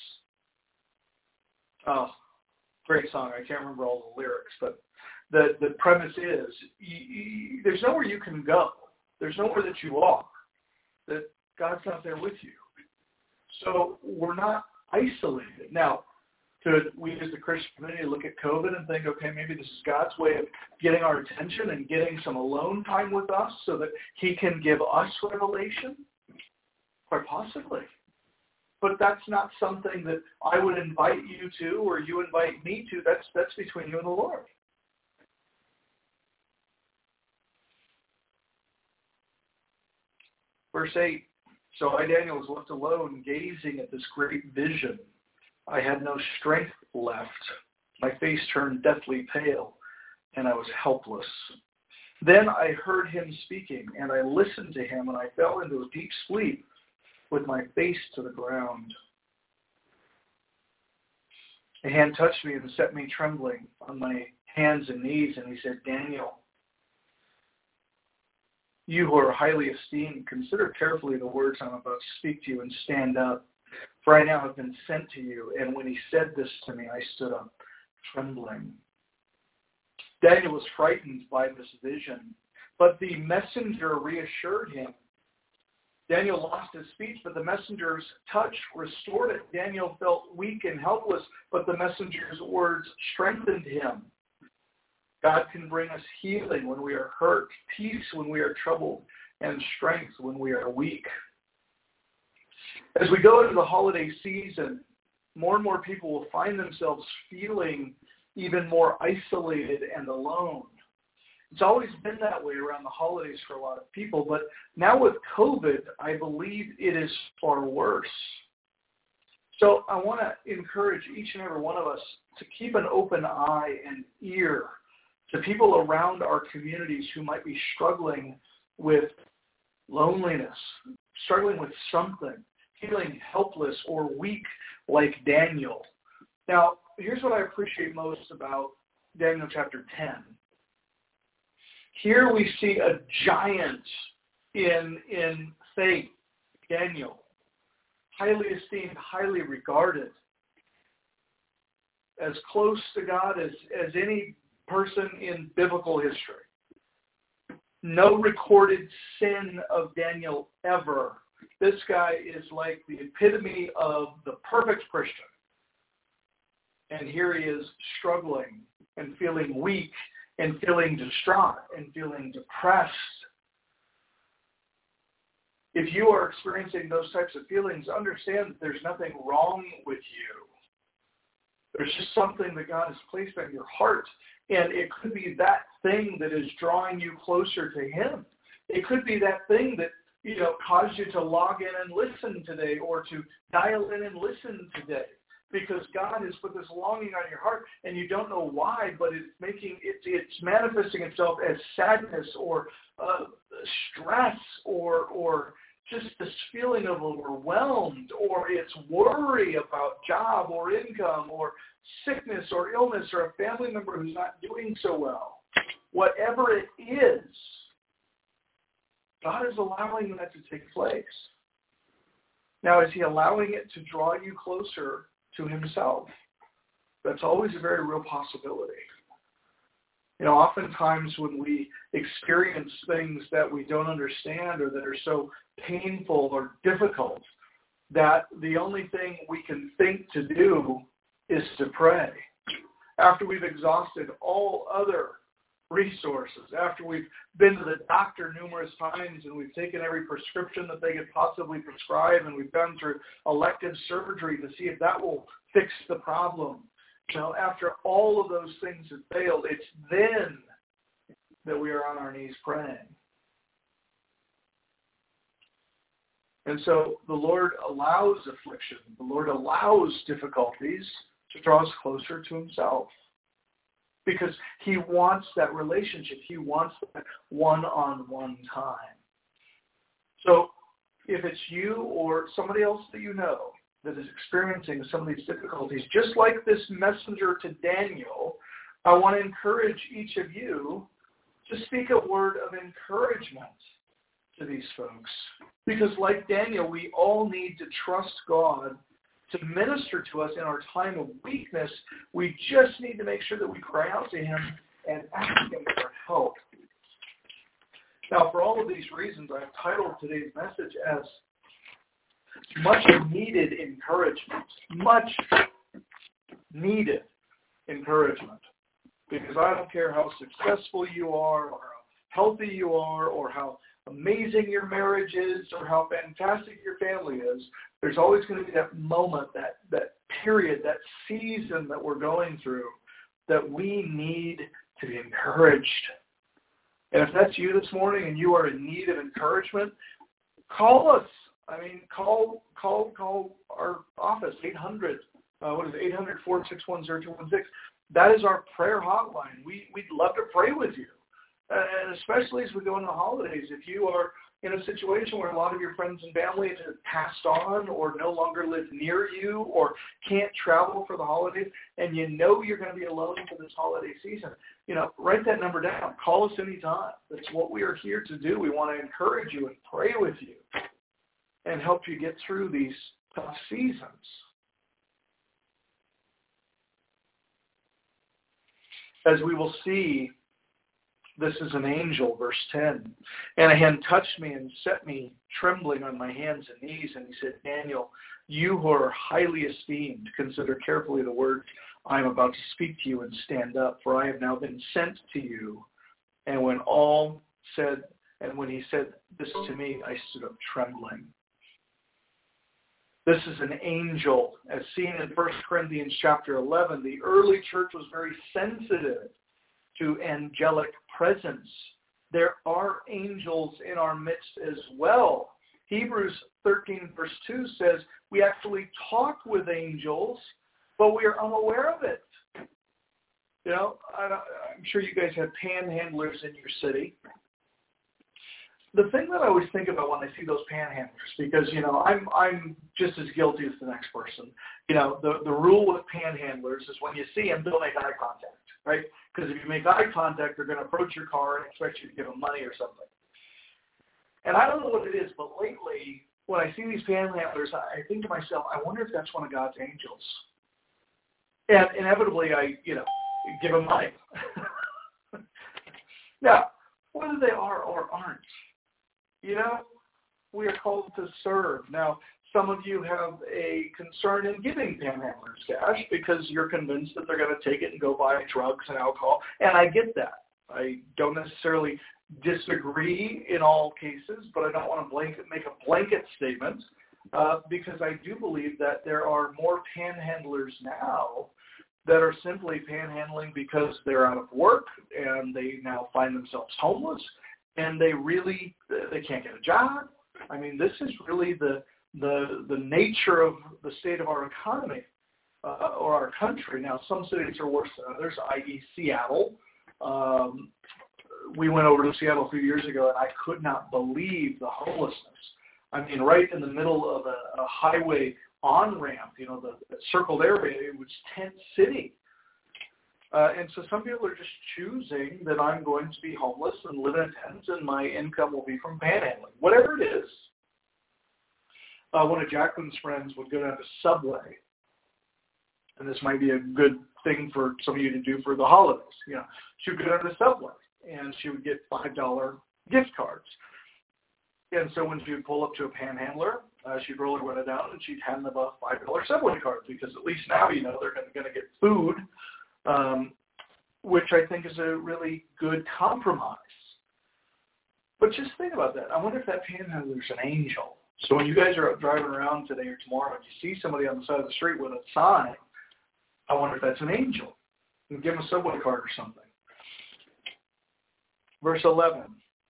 Speaker 1: Oh, great song. I can't remember all the lyrics, but the, the premise is you, you, there's nowhere you can go. There's nowhere that you are, that God's not there with you. So we're not isolated. Now, could we as the Christian community look at COVID and think, okay, maybe this is God's way of getting our attention and getting some alone time with us so that he can give us revelation? Quite possibly. But that's not something that I would invite you to or you invite me to. That's, that's between you and the Lord. Verse eight, so I, Daniel, was left alone, gazing at this great vision. I had no strength left. My face turned deathly pale, and I was helpless. Then I heard him speaking, and I listened to him, and I fell into a deep sleep with my face to the ground. A hand touched me and set me trembling on my hands and knees, and he said, Daniel, you who are highly esteemed, consider carefully the words I'm about to speak to you and stand up, for I now have been sent to you. And when he said this to me, I stood up, trembling. Daniel was frightened by this vision, but the messenger reassured him. Daniel lost his speech, but the messenger's touch restored it. Daniel felt weak and helpless, but the messenger's words strengthened him. God can bring us healing when we are hurt, peace when we are troubled, and strength when we are weak. As we go into the holiday season, more and more people will find themselves feeling even more isolated and alone. It's always been that way around the holidays for a lot of people, but now with COVID, I believe it is far worse. So I want to encourage each and every one of us to keep an open eye and ear to people around our communities who might be struggling with loneliness, struggling with something, feeling helpless or weak like Daniel. Now, here's what I appreciate most about Daniel chapter ten. Here we see a giant in, in faith, Daniel, highly esteemed, highly regarded, as close to God as, as any person in biblical history. No recorded sin of Daniel ever. This guy is like the epitome of the perfect Christian. And here he is struggling and feeling weak and feeling distraught and feeling depressed. If you are experiencing those types of feelings, understand that there's nothing wrong with you. There's just something that God has placed on your heart. And it could be that thing that is drawing you closer to Him. It could be that thing that, you know, caused you to log in and listen today, or to dial in and listen today. Because God has put this longing on your heart, and you don't know why, but it's making it, it's manifesting itself as sadness or uh, stress or or just this feeling of overwhelmed, or it's worry about job or income or sickness or illness or a family member who's not doing so well. Whatever it is, God is allowing that to take place. Now, is He allowing it to draw you closer to Himself? That's always a very real possibility. You know, oftentimes when we experience things that we don't understand or that are so painful or difficult, that the only thing we can think to do is to pray. After we've exhausted all other resources, after we've been to the doctor numerous times and we've taken every prescription that they could possibly prescribe, and we've gone through elective surgery to see if that will fix the problem. You know, after all of those things have failed, it's then that we are on our knees praying. And so the Lord allows affliction. The Lord allows difficulties to draw us closer to Himself. Because He wants that relationship. He wants that one-on-one time. So if it's you or somebody else that you know that is experiencing some of these difficulties, just like this messenger to Daniel, I want to encourage each of you to speak a word of encouragement to these folks. Because like Daniel, we all need to trust God to minister to us in our time of weakness. We just need to make sure that we cry out to Him and ask Him for help. Now, for all of these reasons, I've titled today's message as Much Needed Encouragement. Much needed encouragement. Because I don't care how successful you are, or how healthy you are, or how amazing your marriage is or how fantastic your family is, there's always going to be that moment, that, that period, that season that we're going through that we need to be encouraged. And if that's you this morning and you are in need of encouragement, call us. I mean, call call call our office, eight hundred, uh, what is it, eight hundred, four six one, zero two one six. That is our prayer hotline. We, we'd love to pray with you. And especially as we go into the holidays, if you are in a situation where a lot of your friends and family have passed on or no longer live near you or can't travel for the holidays, and you know you're going to be alone for this holiday season, you know, write that number down. Call us anytime. That's what we are here to do. We want to encourage you and pray with you and help you get through these tough seasons. As we will see, this is an angel, verse ten. And a hand touched me and set me trembling on my hands and knees. And he said, Daniel, you who are highly esteemed, consider carefully the words I am about to speak to you and stand up, for I have now been sent to you. And when all said, and when he said this to me, I stood up trembling. This is an angel, as seen in First Corinthians chapter eleven. The early church was very sensitive to angelic presence. There are angels in our midst as well. Hebrews thirteen verse two says we actually talk with angels, but we are unaware of it. You know, I'm sure you guys have panhandlers in your city. The thing that I always think about when I see those panhandlers, because, you know, I'm I'm just as guilty as the next person. You know, the, the rule with panhandlers is when you see them, don't make eye contact, right? Because if you make eye contact, they're going to approach your car and expect you to give them money or something. And I don't know what it is, but lately, when I see these panhandlers, I think to myself, I wonder if that's one of God's angels. And inevitably, I, you know, give them money. Now, whether they are or aren't, you know, we are called to serve. Now, some of you have a concern in giving panhandlers cash because you're convinced that they're going to take it and go buy drugs and alcohol, and I get that. I don't necessarily disagree in all cases, but I don't want to blanket, make a blanket statement uh, because I do believe that there are more panhandlers now that are simply panhandling because they're out of work and they now find themselves homeless and they really, they can't get a job. I mean, this is really the the the nature of the state of our economy uh, or our country. Now, some cities are worse than others, that is. Seattle. Um, we went over to Seattle a few years ago, and I could not believe the homelessness. I mean, right in the middle of a, a highway on-ramp, you know, the, the circled area, it was tent city. Uh, and so some people are just choosing that I'm going to be homeless and live in a tent and my income will be from panhandling. Whatever it is. Uh, one of Jacqueline's friends would go down to Subway. And this might be a good thing for some of you to do for the holidays. You know, she would go down to Subway and she would get five dollar gift cards. And so when she would pull up to a panhandler, uh, she'd roll her window down and she'd hand them a five dollar Subway card because at least now, you know, they're going to get food, um, which I think is a really good compromise. But just think about that. I wonder if that panhandler's an angel. So when you guys are driving around today or tomorrow and you see somebody on the side of the street with a sign, I wonder if that's an angel. And give them a Subway card or something. Verse eleven.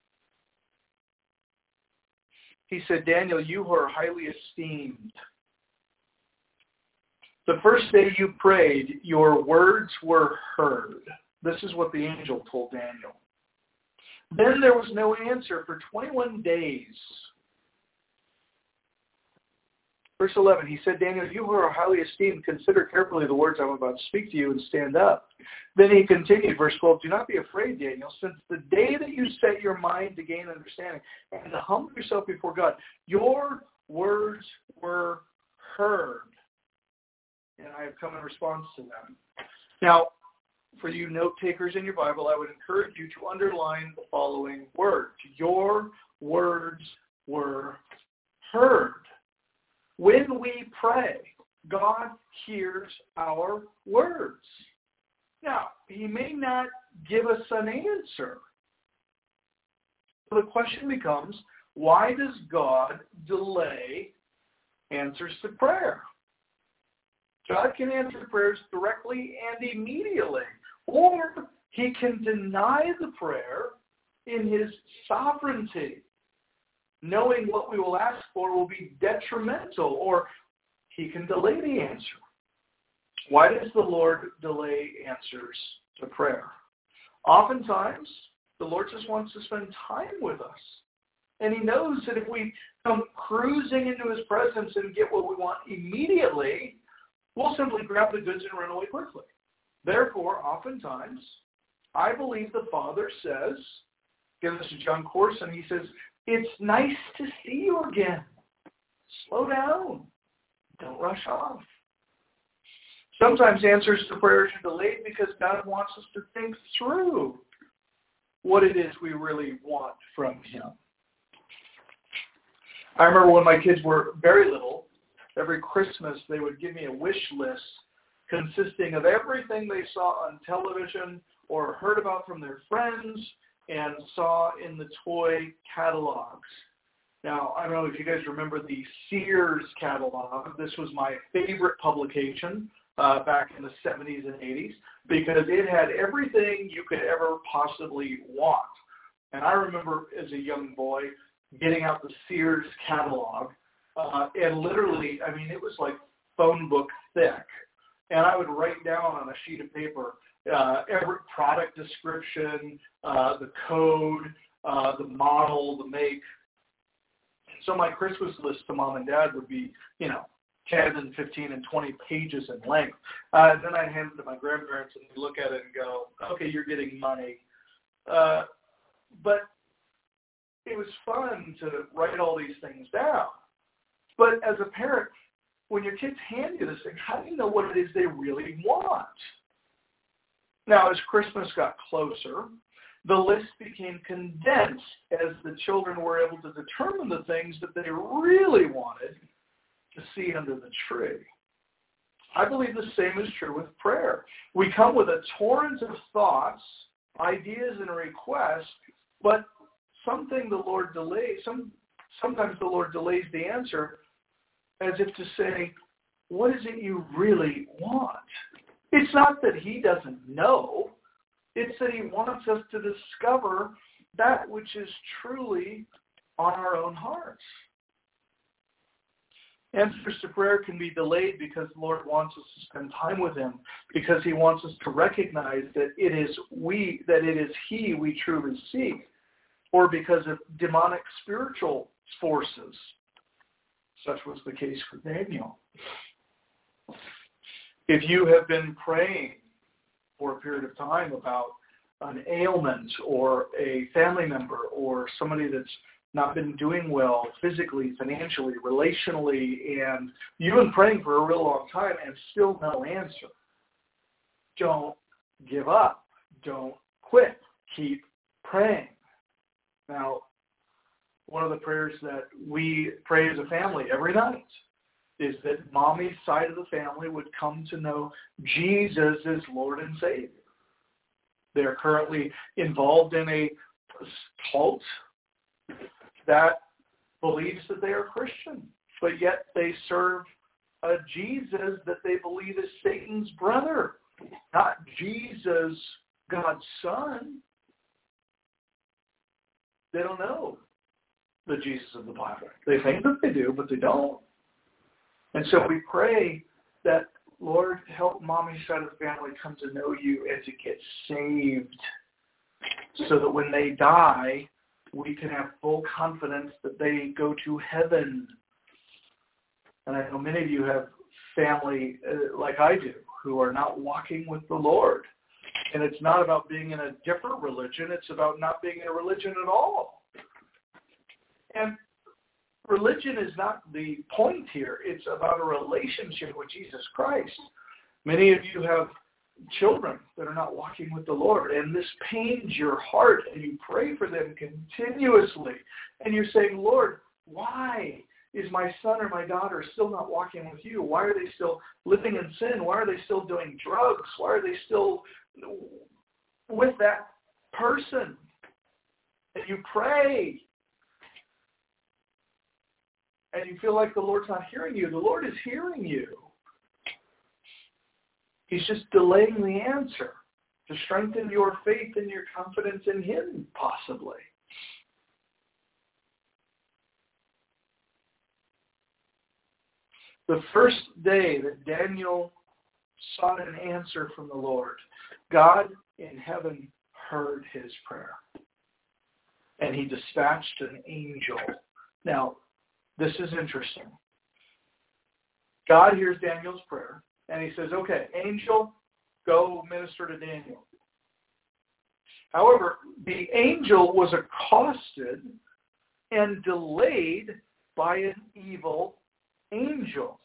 Speaker 1: He said, Daniel, you who are highly esteemed, the first day you prayed, your words were heard. This is what the angel told Daniel. Then there was no answer for twenty-one days. Verse eleven, he said, Daniel, you who are highly esteemed, consider carefully the words I'm about to speak to you and stand up. Then he continued, verse twelve, do not be afraid, Daniel, since the day that you set your mind to gain understanding and to humble yourself before God, your words were heard. And I have come in response to them. Now, for you note takers in your Bible, I would encourage you to underline the following words. Your words were heard. When we pray, God hears our words. Now, he may not give us an answer, So the question becomes, why does God delay answers to prayer? God can answer prayers directly and immediately, or he can deny the prayer in his sovereignty, knowing what we will ask for will be detrimental, or he can delay the answer. Why does the Lord delay answers to prayer? Oftentimes, the Lord just wants to spend time with us. And he knows that if we come cruising into his presence and get what we want immediately, we'll simply grab the goods and run away quickly. Therefore, oftentimes, I believe the Father says, give this to John Corson, he says, it's nice to see you again. Slow down. Don't rush off. Sometimes answers to prayers are delayed because God wants us to think through what it is we really want from him. I remember when my kids were very little, every Christmas they would give me a wish list consisting of everything they saw on television or heard about from their friends and saw in the toy catalogs. Now, I don't know if you guys remember the Sears catalog. This was my favorite publication uh, back in the seventies and eighties because it had everything you could ever possibly want. And I remember as a young boy getting out the Sears catalog, uh, and literally, I mean, it was like phone book thick. And I would write down on a sheet of paper uh, every product description, uh, the code, uh, the model, the make. So my Christmas list to mom and dad would be, you know, ten and fifteen and twenty pages in length. Uh, and then I'd hand it to my grandparents and they'd look at it and go, okay, you're getting money. Uh, but it was fun to write all these things down. But as a parent, when your kids hand you this thing, how do you know what it is they really want? Now, as Christmas got closer, the list became condensed as the children were able to determine the things that they really wanted to see under the tree. I believe the same is true with prayer. We come with a torrent of thoughts, ideas, and requests, but something the Lord delays, some, sometimes the Lord delays the answer as if to say, what is it you really want? It's not that he doesn't know. It's that he wants us to discover that which is truly on our own hearts. Answers to prayer can be delayed because the Lord wants us to spend time with him, because he wants us to recognize that it is we, that it is he we truly seek, or because of demonic spiritual forces. Such was the case for Daniel. If you have been praying for a period of time about an ailment or a family member or somebody that's not been doing well physically, financially, relationally, and you've been praying for a real long time and still no answer, don't give up. Don't quit. Keep praying. Now, one of the prayers that we pray as a family every night is that mommy's side of the family would come to know Jesus as Lord and Savior. They're currently involved in a cult that believes that they are Christian, but yet they serve a Jesus that they believe is Satan's brother, not Jesus, God's son. They don't know the Jesus of the Bible. They think that they do, but they don't. And so we pray that, Lord, help mommy's side of the family come to know you and to get saved so that when they die, we can have full confidence that they go to heaven. And I know many of you have family uh, like I do who are not walking with the Lord. And it's not about being in a different religion. It's about not being in a religion at all. And religion is not the point here. It's about a relationship with Jesus Christ. Many of you have children that are not walking with the Lord, and this pains your heart, and you pray for them continuously. And you're saying, Lord, why is my son or my daughter still not walking with you? Why are they still living in sin? Why are they still doing drugs? Why are they still with that person? and you pray, and you feel like the Lord's not hearing you. The Lord is hearing you. He's just delaying the answer to strengthen your faith and your confidence in Him, possibly. The first day that Daniel sought an answer from the Lord, God in heaven heard his prayer. And He dispatched an angel. Now, this is interesting. God hears Daniel's prayer, and He says, okay, angel, go minister to Daniel. However, the angel was accosted and delayed by an evil angel.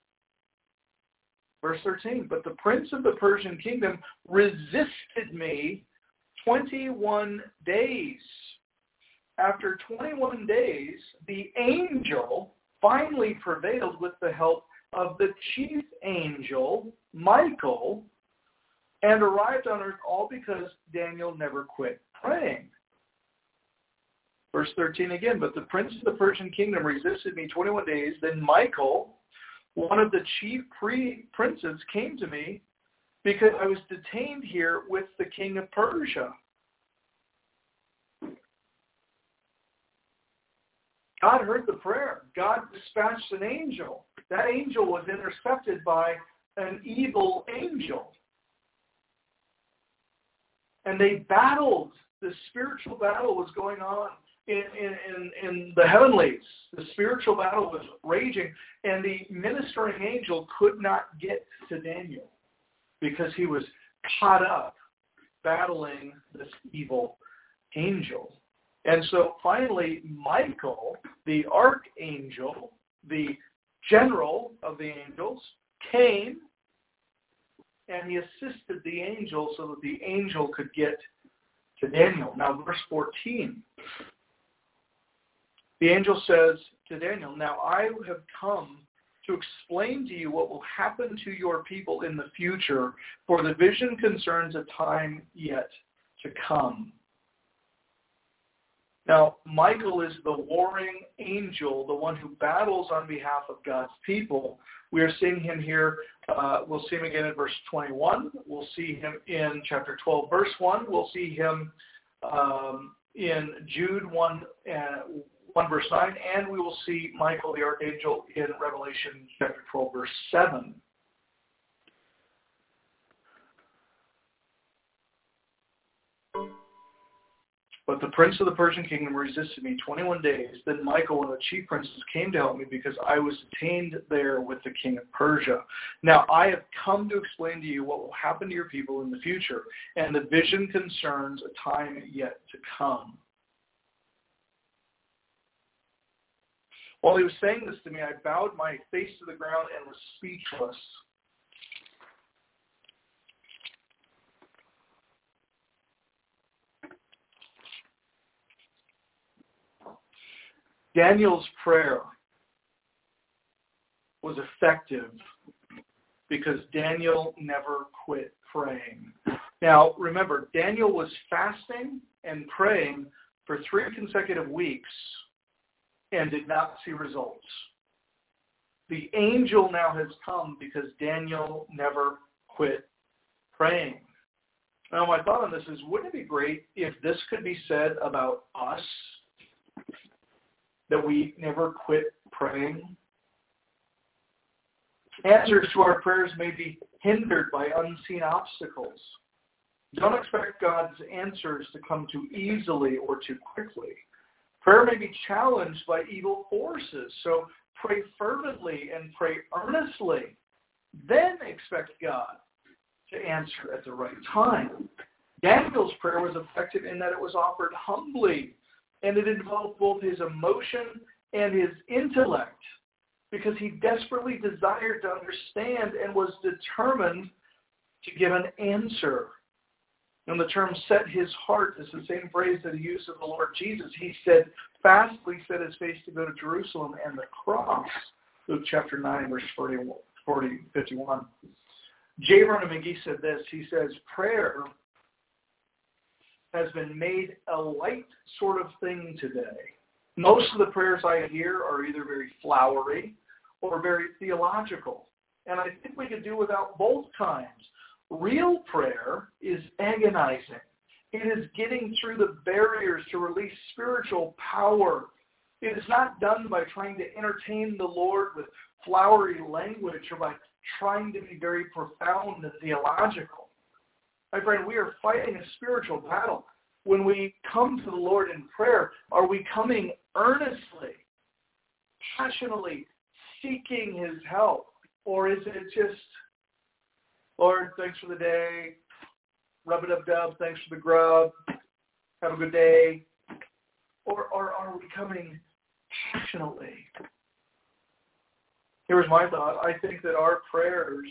Speaker 1: Verse thirteen, but the prince of the Persian kingdom resisted me twenty-one days. After twenty-one days, the angel finally prevailed with the help of the chief angel, Michael, and arrived on earth, all because Daniel never quit praying. Verse thirteen again, but the prince of the Persian kingdom resisted me twenty-one days. Then Michael, one of the chief pre- princes, came to me because I was detained here with the king of Persia. God heard the prayer. God dispatched an angel. That angel was intercepted by an evil angel. And they battled. The spiritual battle was going on in, in, in, in the heavenlies. The spiritual battle was raging. And the ministering angel could not get to Daniel because he was caught up battling this evil angel. And so finally, Michael, the archangel, the general of the angels, came and he assisted the angel so that the angel could get to Daniel. Now, verse fourteen. The angel says to Daniel, now I have come to explain to you what will happen to your people in the future, for the vision concerns a time yet to come. Now, Michael is the warring angel, the one who battles on behalf of God's people. We are seeing him here. Uh, we'll see him again in verse twenty-one. We'll see him in chapter twelve, verse one. We'll see him um, in Jude one, uh, one, verse nine. And we will see Michael, the archangel, in Revelation chapter twelve, verse seven. But the prince of the Persian kingdom resisted me twenty-one days. Then Michael, one of the chief princes, came to help me because I was detained there with the king of Persia. Now I have come to explain to you what will happen to your people in the future, and the vision concerns a time yet to come. While he was saying this to me, I bowed my face to the ground and was speechless. Daniel's prayer was effective because Daniel never quit praying. Now, remember, Daniel was fasting and praying for three consecutive weeks and did not see results. The angel now has come because Daniel never quit praying. Now, my thought on this is, wouldn't it be great if this could be said about us? That we never quit praying? Answers to our prayers may be hindered by unseen obstacles. Don't expect God's answers to come too easily or too quickly. Prayer may be challenged by evil forces, so pray fervently and pray earnestly. Then expect God to answer at the right time. Daniel's prayer was effective in that it was offered humbly, and it involved both his emotion and his intellect because he desperately desired to understand and was determined to give an answer. And the term set his heart is the same phrase that he used of the Lord Jesus. He said, fastly set his face to go to Jerusalem and the cross. Luke chapter nine, verse forty, fifty-one. J. Vernon McGee said this. He says, prayer has been made a light sort of thing today. Most of the prayers I hear are either very flowery or very theological. And I think we could do without both kinds. Real prayer is agonizing. It is getting through the barriers to release spiritual power. It is not done by trying to entertain the Lord with flowery language or by trying to be very profound and theological. My friend, we are fighting a spiritual battle. When we come to the Lord in prayer, are we coming earnestly, passionately seeking His help? Or is it just, Lord, thanks for the day, rub-a-dub-dub, thanks for the grub, have a good day? Or, or are we coming passionately? Here's my thought. I think that our prayers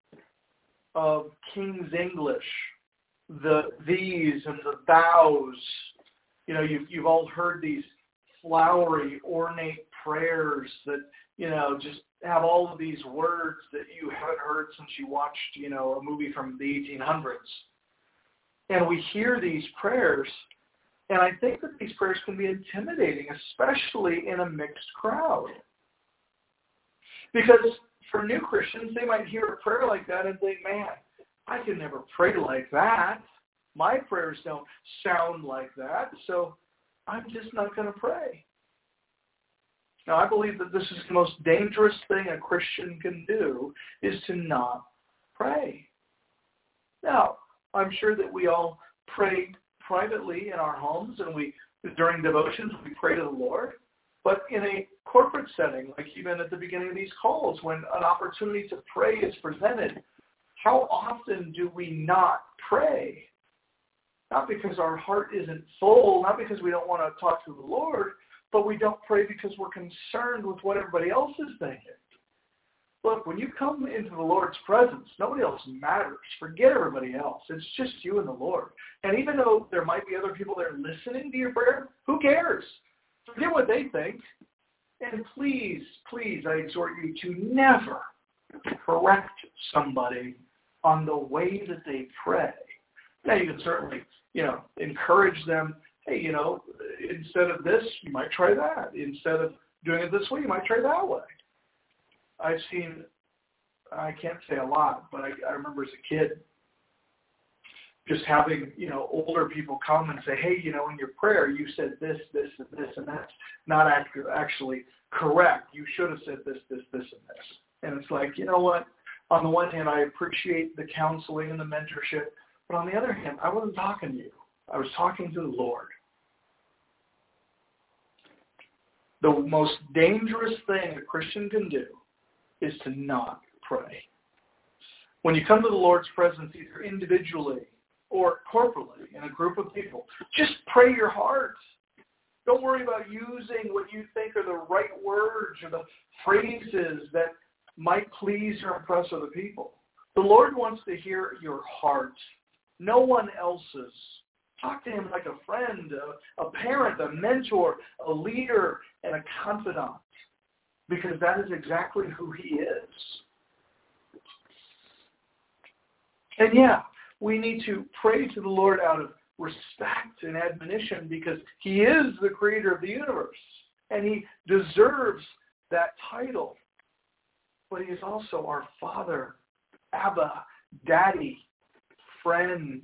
Speaker 1: of King's English, the these and the thous, you know, you've, you've all heard these flowery, ornate prayers that, you know, just have all of these words that you haven't heard since you watched, you know, a movie from the eighteen hundreds. And we hear these prayers, and I think that these prayers can be intimidating, especially in a mixed crowd. Because for new Christians, they might hear a prayer like that and think, man, I can never pray like that. My prayers don't sound like that, so I'm just not going to pray. Now, I believe that this is the most dangerous thing a Christian can do, is to not pray. Now, I'm sure that we all pray privately in our homes, and we, during devotions, we pray to the Lord. But in a corporate setting, like even at the beginning of these calls, when an opportunity to pray is presented, how often do we not pray? Not because our heart isn't full, not because we don't want to talk to the Lord, but we don't pray because we're concerned with what everybody else is thinking. Look, when you come into the Lord's presence, nobody else matters. Forget everybody else. It's just you and the Lord. And even though there might be other people there listening to your prayer, who cares? Forget what they think. And please, please, I exhort you to never correct somebody on the way that they pray. Now, you can certainly, you know, encourage them. Hey, you know, instead of this, you might try that. Instead of doing it this way, you might try that way. I've seen, I can't say a lot, but I, I remember as a kid just having, you know, older people come and say, hey, you know, in your prayer, you said this, this, and this, and that's not actually correct. You should have said this, this, this, and this. And it's like, you know what? On the one hand, I appreciate the counseling and the mentorship, but on the other hand, I wasn't talking to you. I was talking to the Lord. The most dangerous thing a Christian can do is to not pray. When you come to the Lord's presence, either individually or corporately in a group of people, just pray your heart. Don't worry about using what you think are the right words or the phrases that might please or impress other people. The Lord wants to hear your heart, no one else's. Talk to Him like a friend, a, a parent, a mentor, a leader, and a confidant, because that is exactly who He is. And yeah, we need to pray to the Lord out of respect and admonition, because He is the creator of the universe, and He deserves that title. But He is also our Father, Abba, Daddy, friend.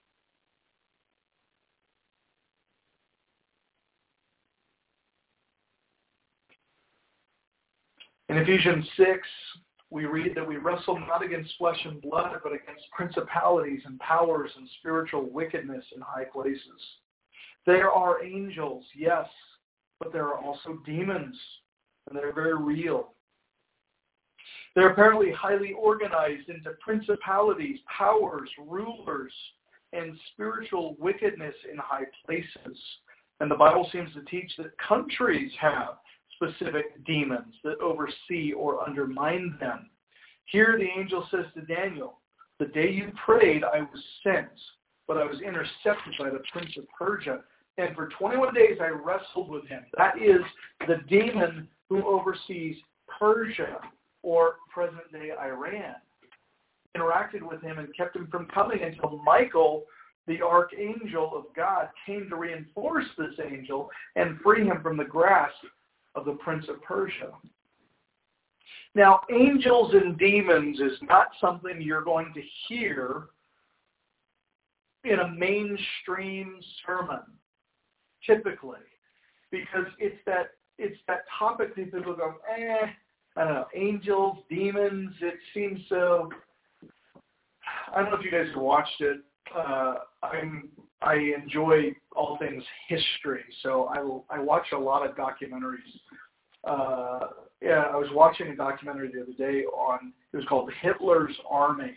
Speaker 1: In Ephesians six, we read that we wrestle not against flesh and blood, but against principalities and powers and spiritual wickedness in high places. There are angels, yes, but there are also demons, and they're very real. They're apparently highly organized into principalities, powers, rulers, and spiritual wickedness in high places. And the Bible seems to teach that countries have specific demons that oversee or undermine them. Here the angel says to Daniel, the day you prayed, I was sent, but I was intercepted by the prince of Persia. And for twenty-one days I wrestled with him. That is the demon who oversees Persia, or present-day Iran. Interacted with him and kept him from coming until Michael the archangel of God came to reinforce this angel and free him from the grasp of the prince of Persia. Now, angels and demons is not something you're going to hear in a mainstream sermon, typically, because it's that it's that topic that people go, eh, I don't know, angels, demons. It seems so. I don't know if you guys have watched it. Uh, I'm I enjoy all things history, so I I watch a lot of documentaries. Uh, yeah, I was watching a documentary the other day on. It was called Hitler's Army,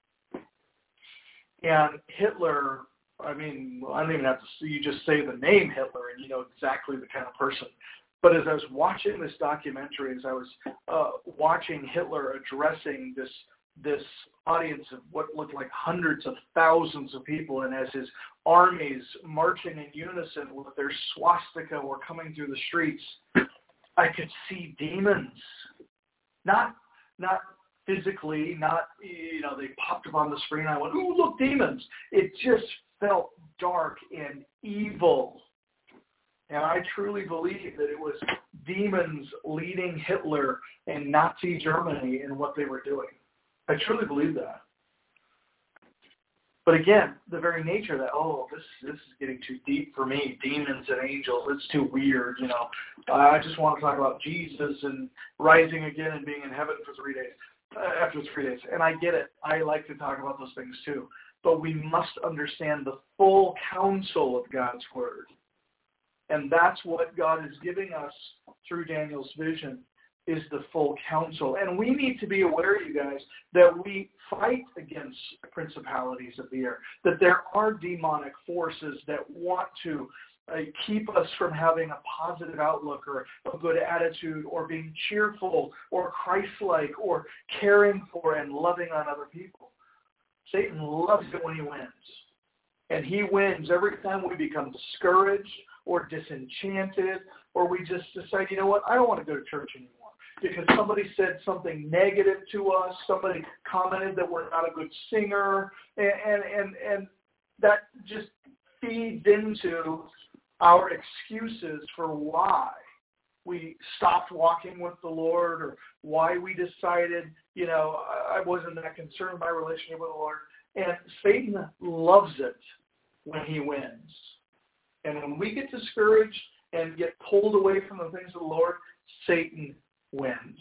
Speaker 1: and Hitler. I mean, I don't even have to see you just say the name Hitler, and you know exactly the kind of person. But as I was watching this documentary, as I was uh, watching Hitler addressing this this audience of what looked like hundreds of thousands of people, and as his armies marching in unison with their swastika were coming through the streets, I could see demons. Not not physically, not, you know, they popped up on the screen. I went, ooh, look, demons. It just felt dark and evil. And I truly believe that it was demons leading Hitler and Nazi Germany in what they were doing. I truly believe that. But again, the very nature of that, oh, this this is getting too deep for me, demons and angels, it's too weird, you know. Uh, I just want to talk about Jesus and rising again and being in heaven for three days, uh, after three days. And I get it. I like to talk about those things too. But we must understand the full counsel of God's Word. And that's what God is giving us through Daniel's vision, is the full counsel. And we need to be aware, you guys, that we fight against principalities of the air, that there are demonic forces that want to uh, keep us from having a positive outlook or a good attitude or being cheerful or Christ-like or caring for and loving on other people. Satan loves it when he wins. And he wins every time we become discouraged or disenchanted, or we just decide, you know what, I don't want to go to church anymore because somebody said something negative to us, somebody commented that we're not a good singer, and and and, and that just feeds into our excuses for why we stopped walking with the Lord, or why we decided, you know, I wasn't that concerned with my relationship with the Lord. And Satan loves it when he wins. And when we get discouraged and get pulled away from the things of the Lord, Satan wins.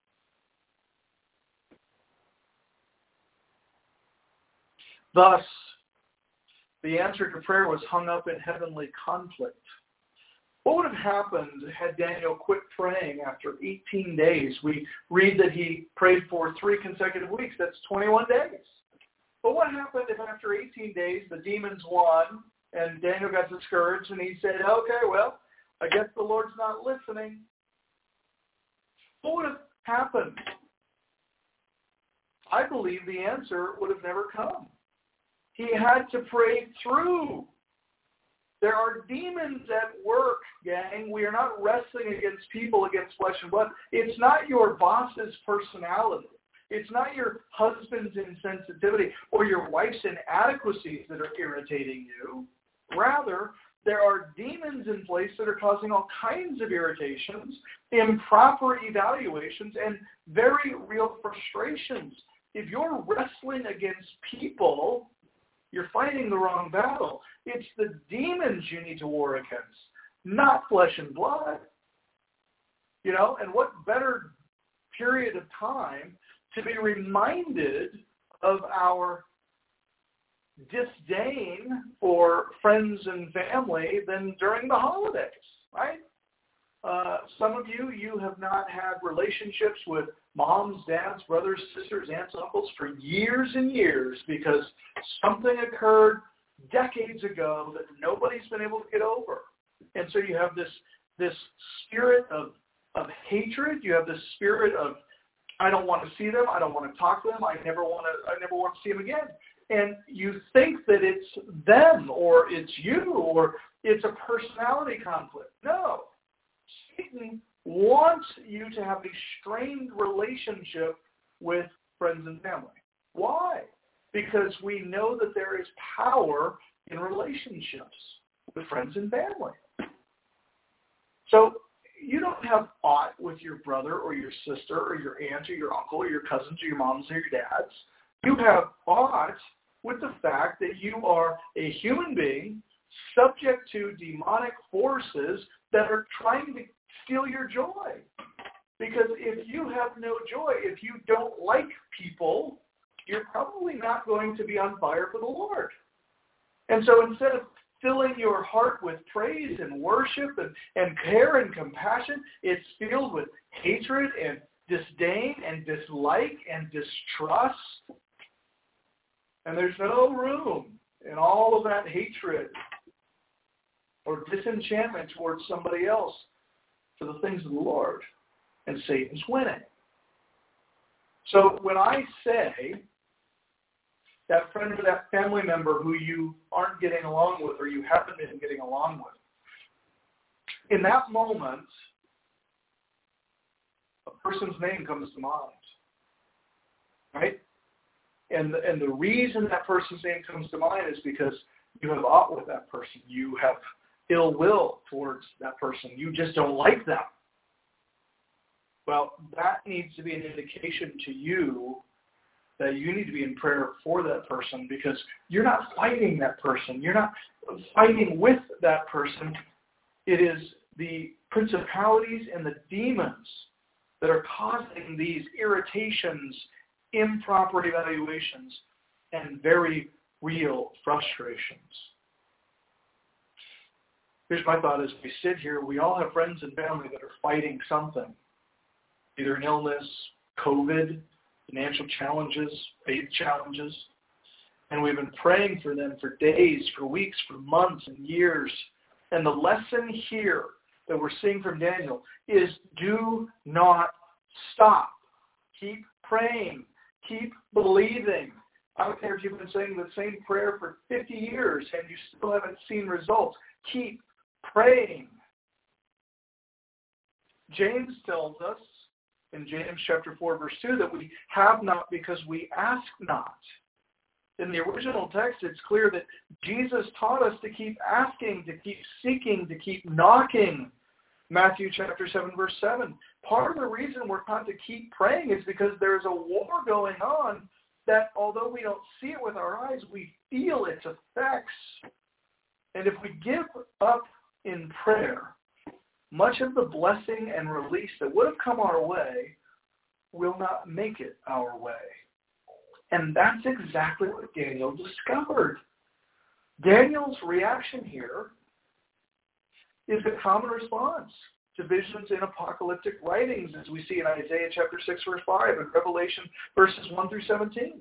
Speaker 1: Thus, the answer to prayer was hung up in heavenly conflict. What would have happened had Daniel quit praying after eighteen days? We read that he prayed for three consecutive weeks. That's twenty-one days. But what happened if after eighteen days the demons won and Daniel got discouraged and he said, okay, well, I guess the Lord's not listening? What would have happened? I believe the answer would have never come. He had to pray through. There are demons at work, gang. We are not wrestling against people, against flesh and blood. It's not your boss's personality. It's not your husband's insensitivity or your wife's inadequacies that are irritating you. Rather, there are demons in place that are causing all kinds of irritations, improper evaluations, and very real frustrations. If you're wrestling against people, you're fighting the wrong battle. It's the demons you need to war against, not flesh and blood. You know, and what better period of time to be reminded of our disdain for friends and family than during the holidays, right? Uh, some of you, you have not had relationships with moms, dads, brothers, sisters, aunts, uncles for years and years because something occurred decades ago that nobody's been able to get over. And so you have this this spirit of of hatred. You have this spirit of, I don't want to see them. I don't want to talk to them. I never want to. I never want to see them again. And you think that it's them or it's you or it's a personality conflict. No. Satan wants you to have a strained relationship with friends and family. Why? Because we know that there is power in relationships with friends and family. So you don't have aught with your brother or your sister or your aunt or your uncle or your cousins or your moms or your dads. You have aught with the fact that you are a human being subject to demonic forces that are trying to steal your joy. Because if you have no joy, if you don't like people, you're probably not going to be on fire for the Lord. And so instead of filling your heart with praise and worship and, and care and compassion, it's filled with hatred and disdain and dislike and distrust. And there's no room in all of that hatred or disenchantment towards somebody else for the things of the Lord. And Satan's winning. So when I say that friend or that family member who you aren't getting along with or you haven't been getting along with, in that moment, a person's name comes to mind. Right? And the, and the reason that person's name comes to mind is because you have aught with that person. You have ill will towards that person. You just don't like them. Well, that needs to be an indication to you that you need to be in prayer for that person, because you're not fighting that person. You're not fighting with that person. It is the principalities and the demons that are causing these irritations, improper evaluations, and very real frustrations. Here's my thought as we sit here. We all have friends and family that are fighting something. Either an illness, COVID, financial challenges, faith challenges. And we've been praying for them for days, for weeks, for months and years. And the lesson here that we're seeing from Daniel is do not stop. Keep praying. Keep believing. I don't care if you've been saying the same prayer for fifty years and you still haven't seen results. Keep praying. James tells us in James chapter four, verse two, that we have not because we ask not. In the original text, it's clear that Jesus taught us to keep asking, to keep seeking, to keep knocking. Matthew chapter seven, verse seven. Part of the reason we're taught to keep praying is because there's a war going on that, although we don't see it with our eyes, we feel its effects. And if we give up in prayer, much of the blessing and release that would have come our way will not make it our way. And that's exactly what Daniel discovered. Daniel's reaction here is a common response to visions in apocalyptic writings, as we see in Isaiah chapter six, verse five, and Revelation verses one through seventeen.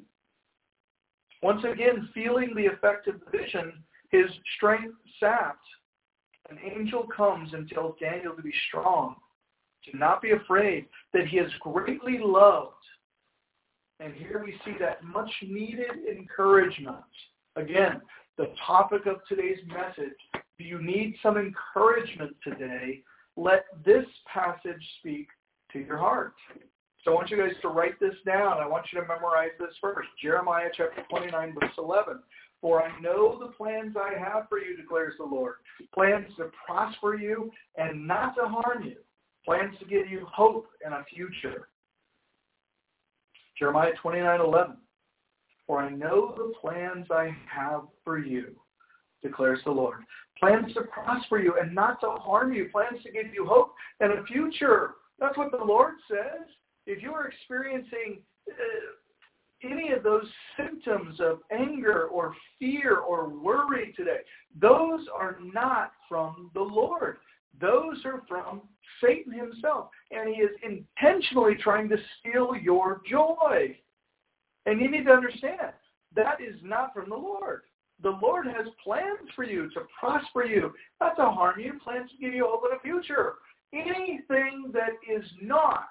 Speaker 1: Once again, feeling the effect of the vision, his strength sapped. An angel comes and tells Daniel to be strong, to not be afraid, that he is greatly loved. And here we see that much needed encouragement. Again, the topic of today's message, do you need some encouragement today? Let this passage speak to your heart. So I want you guys to write this down. I want you to memorize this first. Jeremiah chapter twenty-nine, verse eleven. For I know the plans I have for you, declares the Lord. Plans to prosper you and not to harm you. Plans to give you hope and a future. Jeremiah twenty-nine, eleven. For I know the plans I have for you, declares the Lord. Plans to prosper you and not to harm you. Plans to give you hope and a future. That's what the Lord says. If you are experiencing uh, any of those symptoms of anger or fear or worry today, those are not from the Lord. Those are from Satan himself. And he is intentionally trying to steal your joy. And you need to understand, that is not from the Lord. The Lord has plans for you to prosper you, not to harm you, plans to give you hope and a future. Anything that is not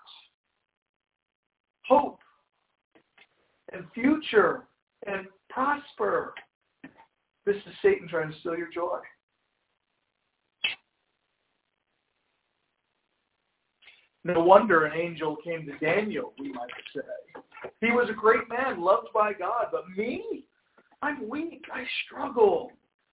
Speaker 1: hope and future and prosper, this is Satan trying to steal your joy. No wonder an angel came to Daniel, we might say. He was a great man, loved by God, but me? I'm weak. I struggle.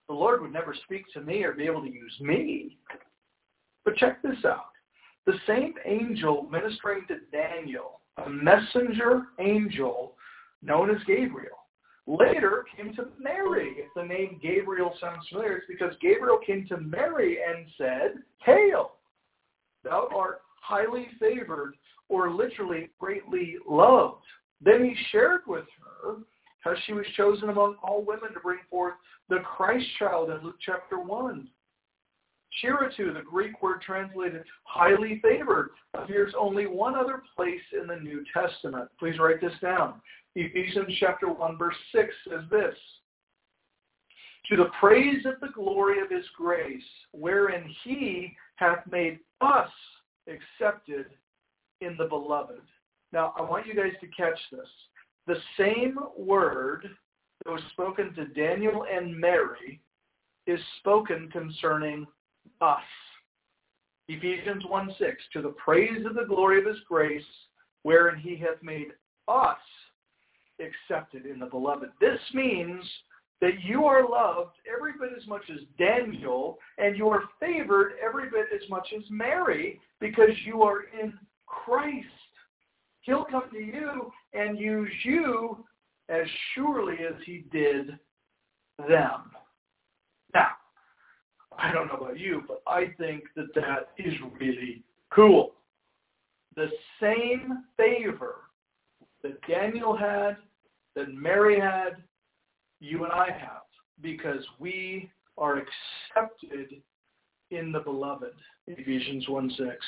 Speaker 1: the Lord would never speak to me or be able to use me. But check this out. The same angel ministering to Daniel, a messenger angel known as Gabriel, later came to Mary. If the name Gabriel sounds familiar, it's because Gabriel came to Mary and said, "Hail, thou art highly favored," or literally greatly loved. Then he shared with her how she was chosen among all women to bring forth the Christ child in Luke chapter one. Chiratu, the Greek word translated highly favored, appears only one other place in the New Testament. Please write this down. Ephesians chapter one verse six says this: "To the praise of the glory of his grace, wherein he hath made us accepted in the beloved." Now, I want you guys to catch this. The same word that was spoken to Daniel and Mary is spoken concerning us. Ephesians one six, "To the praise of the glory of his grace, wherein he hath made us accepted in the beloved." This means that you are loved every bit as much as Daniel, and you are favored every bit as much as Mary, because you are in Christ. He'll come to you and use you as surely as he did them. Now, I don't know about you, but I think that that is really cool. The same favor that Daniel had, that Mary had, you and I have, because we are accepted in the beloved. Ephesians one six.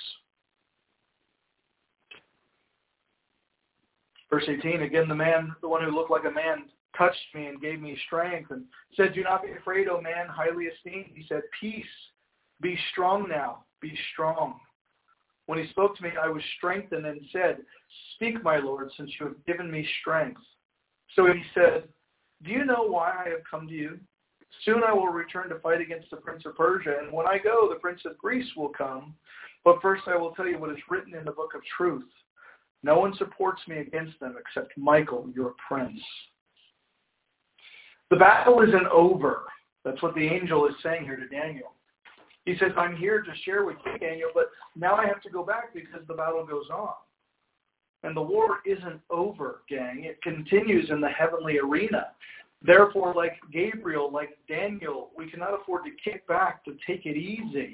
Speaker 1: Verse eighteen, "Again the man, the one who looked like a man, touched me and gave me strength and said, 'Do not be afraid, O man, highly esteemed.' He said, 'Peace, be strong now, be strong.' When he spoke to me, I was strengthened and said, 'Speak, my Lord, since you have given me strength.' So he said, 'Do you know why I have come to you? Soon I will return to fight against the prince of Persia, and when I go, the prince of Greece will come. But first I will tell you what is written in the book of truth. No one supports me against them except Michael, your prince.'" The battle isn't over. That's what the angel is saying here to Daniel. He says, "I'm here to share with you, Daniel, but now I have to go back because the battle goes on." And the war isn't over, gang. It continues in the heavenly arena. Therefore, like Gabriel, like Daniel, we cannot afford to kick back, to take it easy.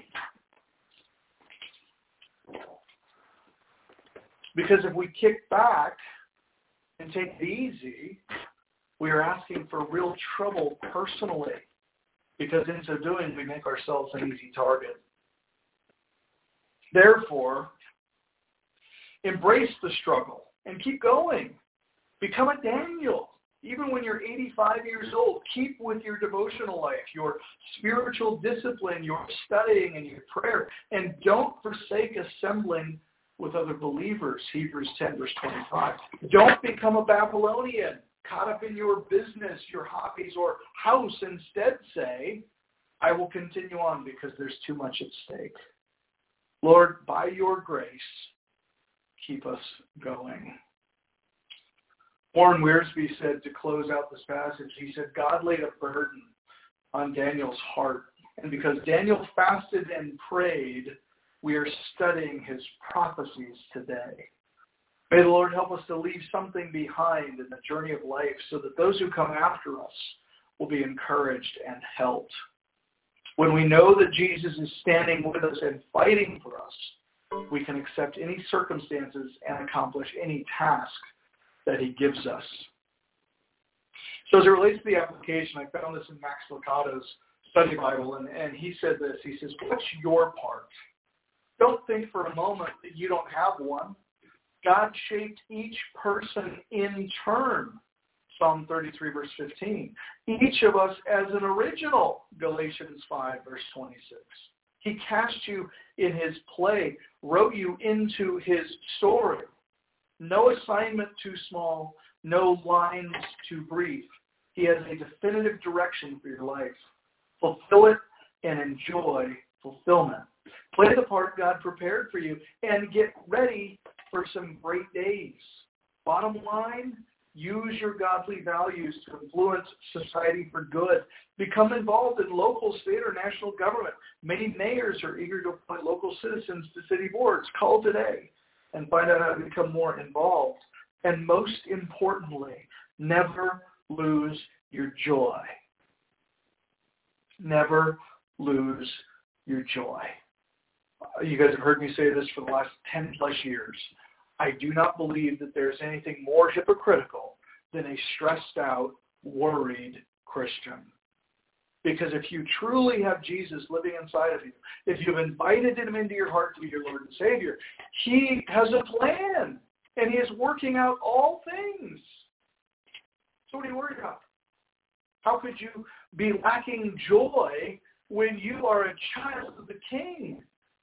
Speaker 1: Because if we kick back and take it easy, we are asking for real trouble personally. Because in so doing, we make ourselves an easy target. Therefore, embrace the struggle and keep going. Become a Daniel. Even when you're eighty-five years old, keep with your devotional life, your spiritual discipline, your studying, and your prayer. And don't forsake assembling with other believers, Hebrews ten, verse twenty-five. Don't become a Babylonian, caught up in your business, your hobbies, or house. Instead say, "I will continue on because there's too much at stake." Lord, by your grace, keep us going. Warren Wiersbe said to close out this passage, he said, God laid a burden on Daniel's heart. And because Daniel fasted and prayed, we are studying his prophecies today. May the Lord help us to leave something behind in the journey of life so that those who come after us will be encouraged and helped. When we know that Jesus is standing with us and fighting for us, we can accept any circumstances and accomplish any task that he gives us. So as it relates to the application, I found this in Max Lucado's study Bible, and, and he said this. He says, what's your part? Don't think for a moment that you don't have one. God shaped each person in turn. Psalm thirty-three, verse fifteen. Each of us as an original. Galatians five, verse twenty-six. He cast you in his play, wrote you into his story. No assignment too small, no lines too brief. He has a definitive direction for your life. Fulfill it and enjoy fulfillment. Play the part God prepared for you and get ready for some great days. Bottom line, Use your godly values to influence society for good. Become involved in local, state, or national government. Many mayors are eager to appoint local citizens to city boards. Call today and find out how to become more involved. And most importantly, never lose your joy. Never lose your joy. You guys have heard me say this for the last ten plus years. I do not believe that there's anything more hypocritical than a stressed out, worried Christian. Because if you truly have Jesus living inside of you, if you've invited him into your heart to be your Lord and Savior, he has a plan, and he is working out all things. So what are you worried about? How could you be lacking joy when you are a child of the King?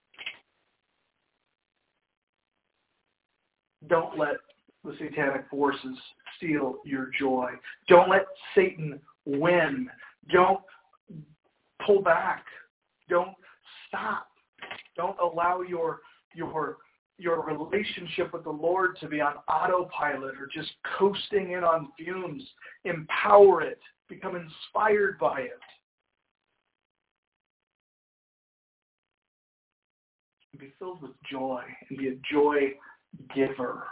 Speaker 1: Don't let the satanic forces steal your joy. Don't let Satan win. Don't pull back. Don't stop. Don't allow your your your relationship with the Lord to be on autopilot or just coasting in on fumes. Empower it. Become inspired by it. Be filled with joy and be a joy giver.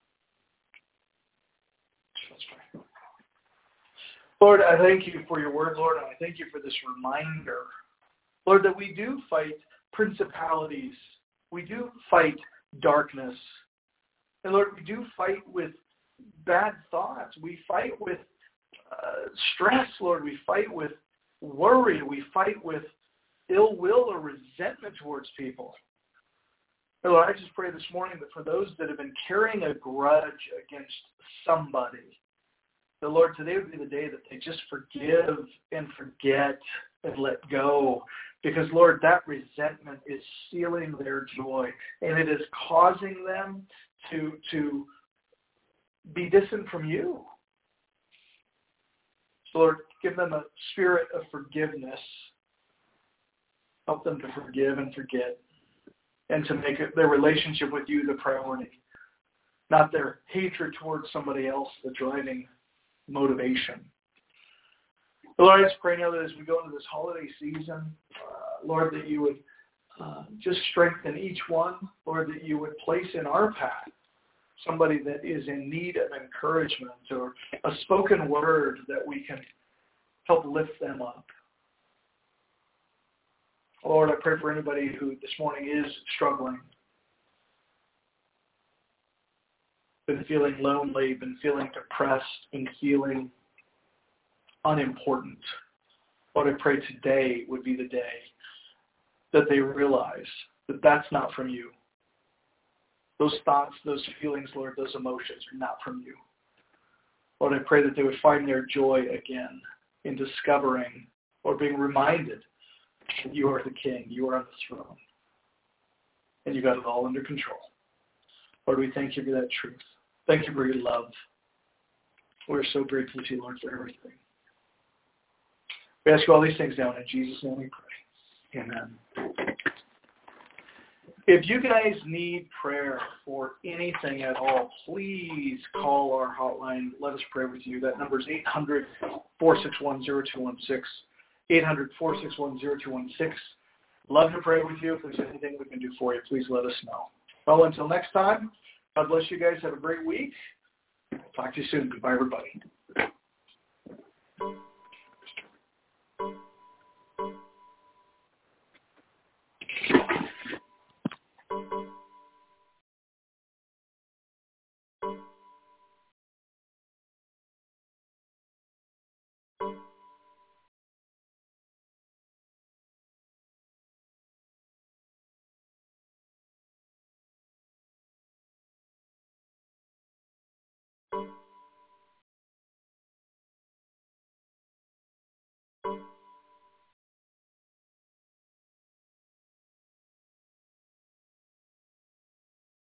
Speaker 1: Let's pray. Lord, I thank you for your word, Lord, and I thank you for this reminder, Lord, that we do fight principalities. We do fight darkness. And Lord, we do fight with bad thoughts. We fight with uh, stress, Lord. We fight with worry. We fight with ill will or resentment towards people. Lord, I just pray this morning that for those that have been carrying a grudge against somebody, the Lord, today would be the day that they just forgive and forget and let go. Because, Lord, that resentment is stealing their joy, and it is causing them to, to be distant from you. So, Lord, give them a spirit of forgiveness. Help them to forgive and forget, and to make it, their relationship with you the priority, not their hatred towards somebody else the driving motivation. Lord, I just pray now that as we go into this holiday season, uh, Lord, that you would uh, just strengthen each one. Lord, that you would place in our path somebody that is in need of encouragement or a spoken word that we can help lift them up. Lord, I pray for anybody who this morning is struggling, been feeling lonely, been feeling depressed, been feeling unimportant. Lord, I pray today would be the day that they realize that that's not from you. Those thoughts, those feelings, Lord, those emotions are not from you. Lord, I pray that they would find their joy again in discovering or being reminded that you are the King, you are on the throne, and you got it all under control. Lord, we thank you for that truth. Thank you for your love. We're so grateful to you, Lord, for everything. We ask you all these things now in Jesus' name we pray. Amen. If you guys need prayer for anything at all, please call our hotline. Let us pray with you. That number is eight hundred, four six one, zero two one six. eight hundred, four six one, zero two one six. Love to pray with you. If there's anything we can do for you, please let us know. Well, until next time, God bless you guys. Have a great week. Talk to you soon. Goodbye, everybody.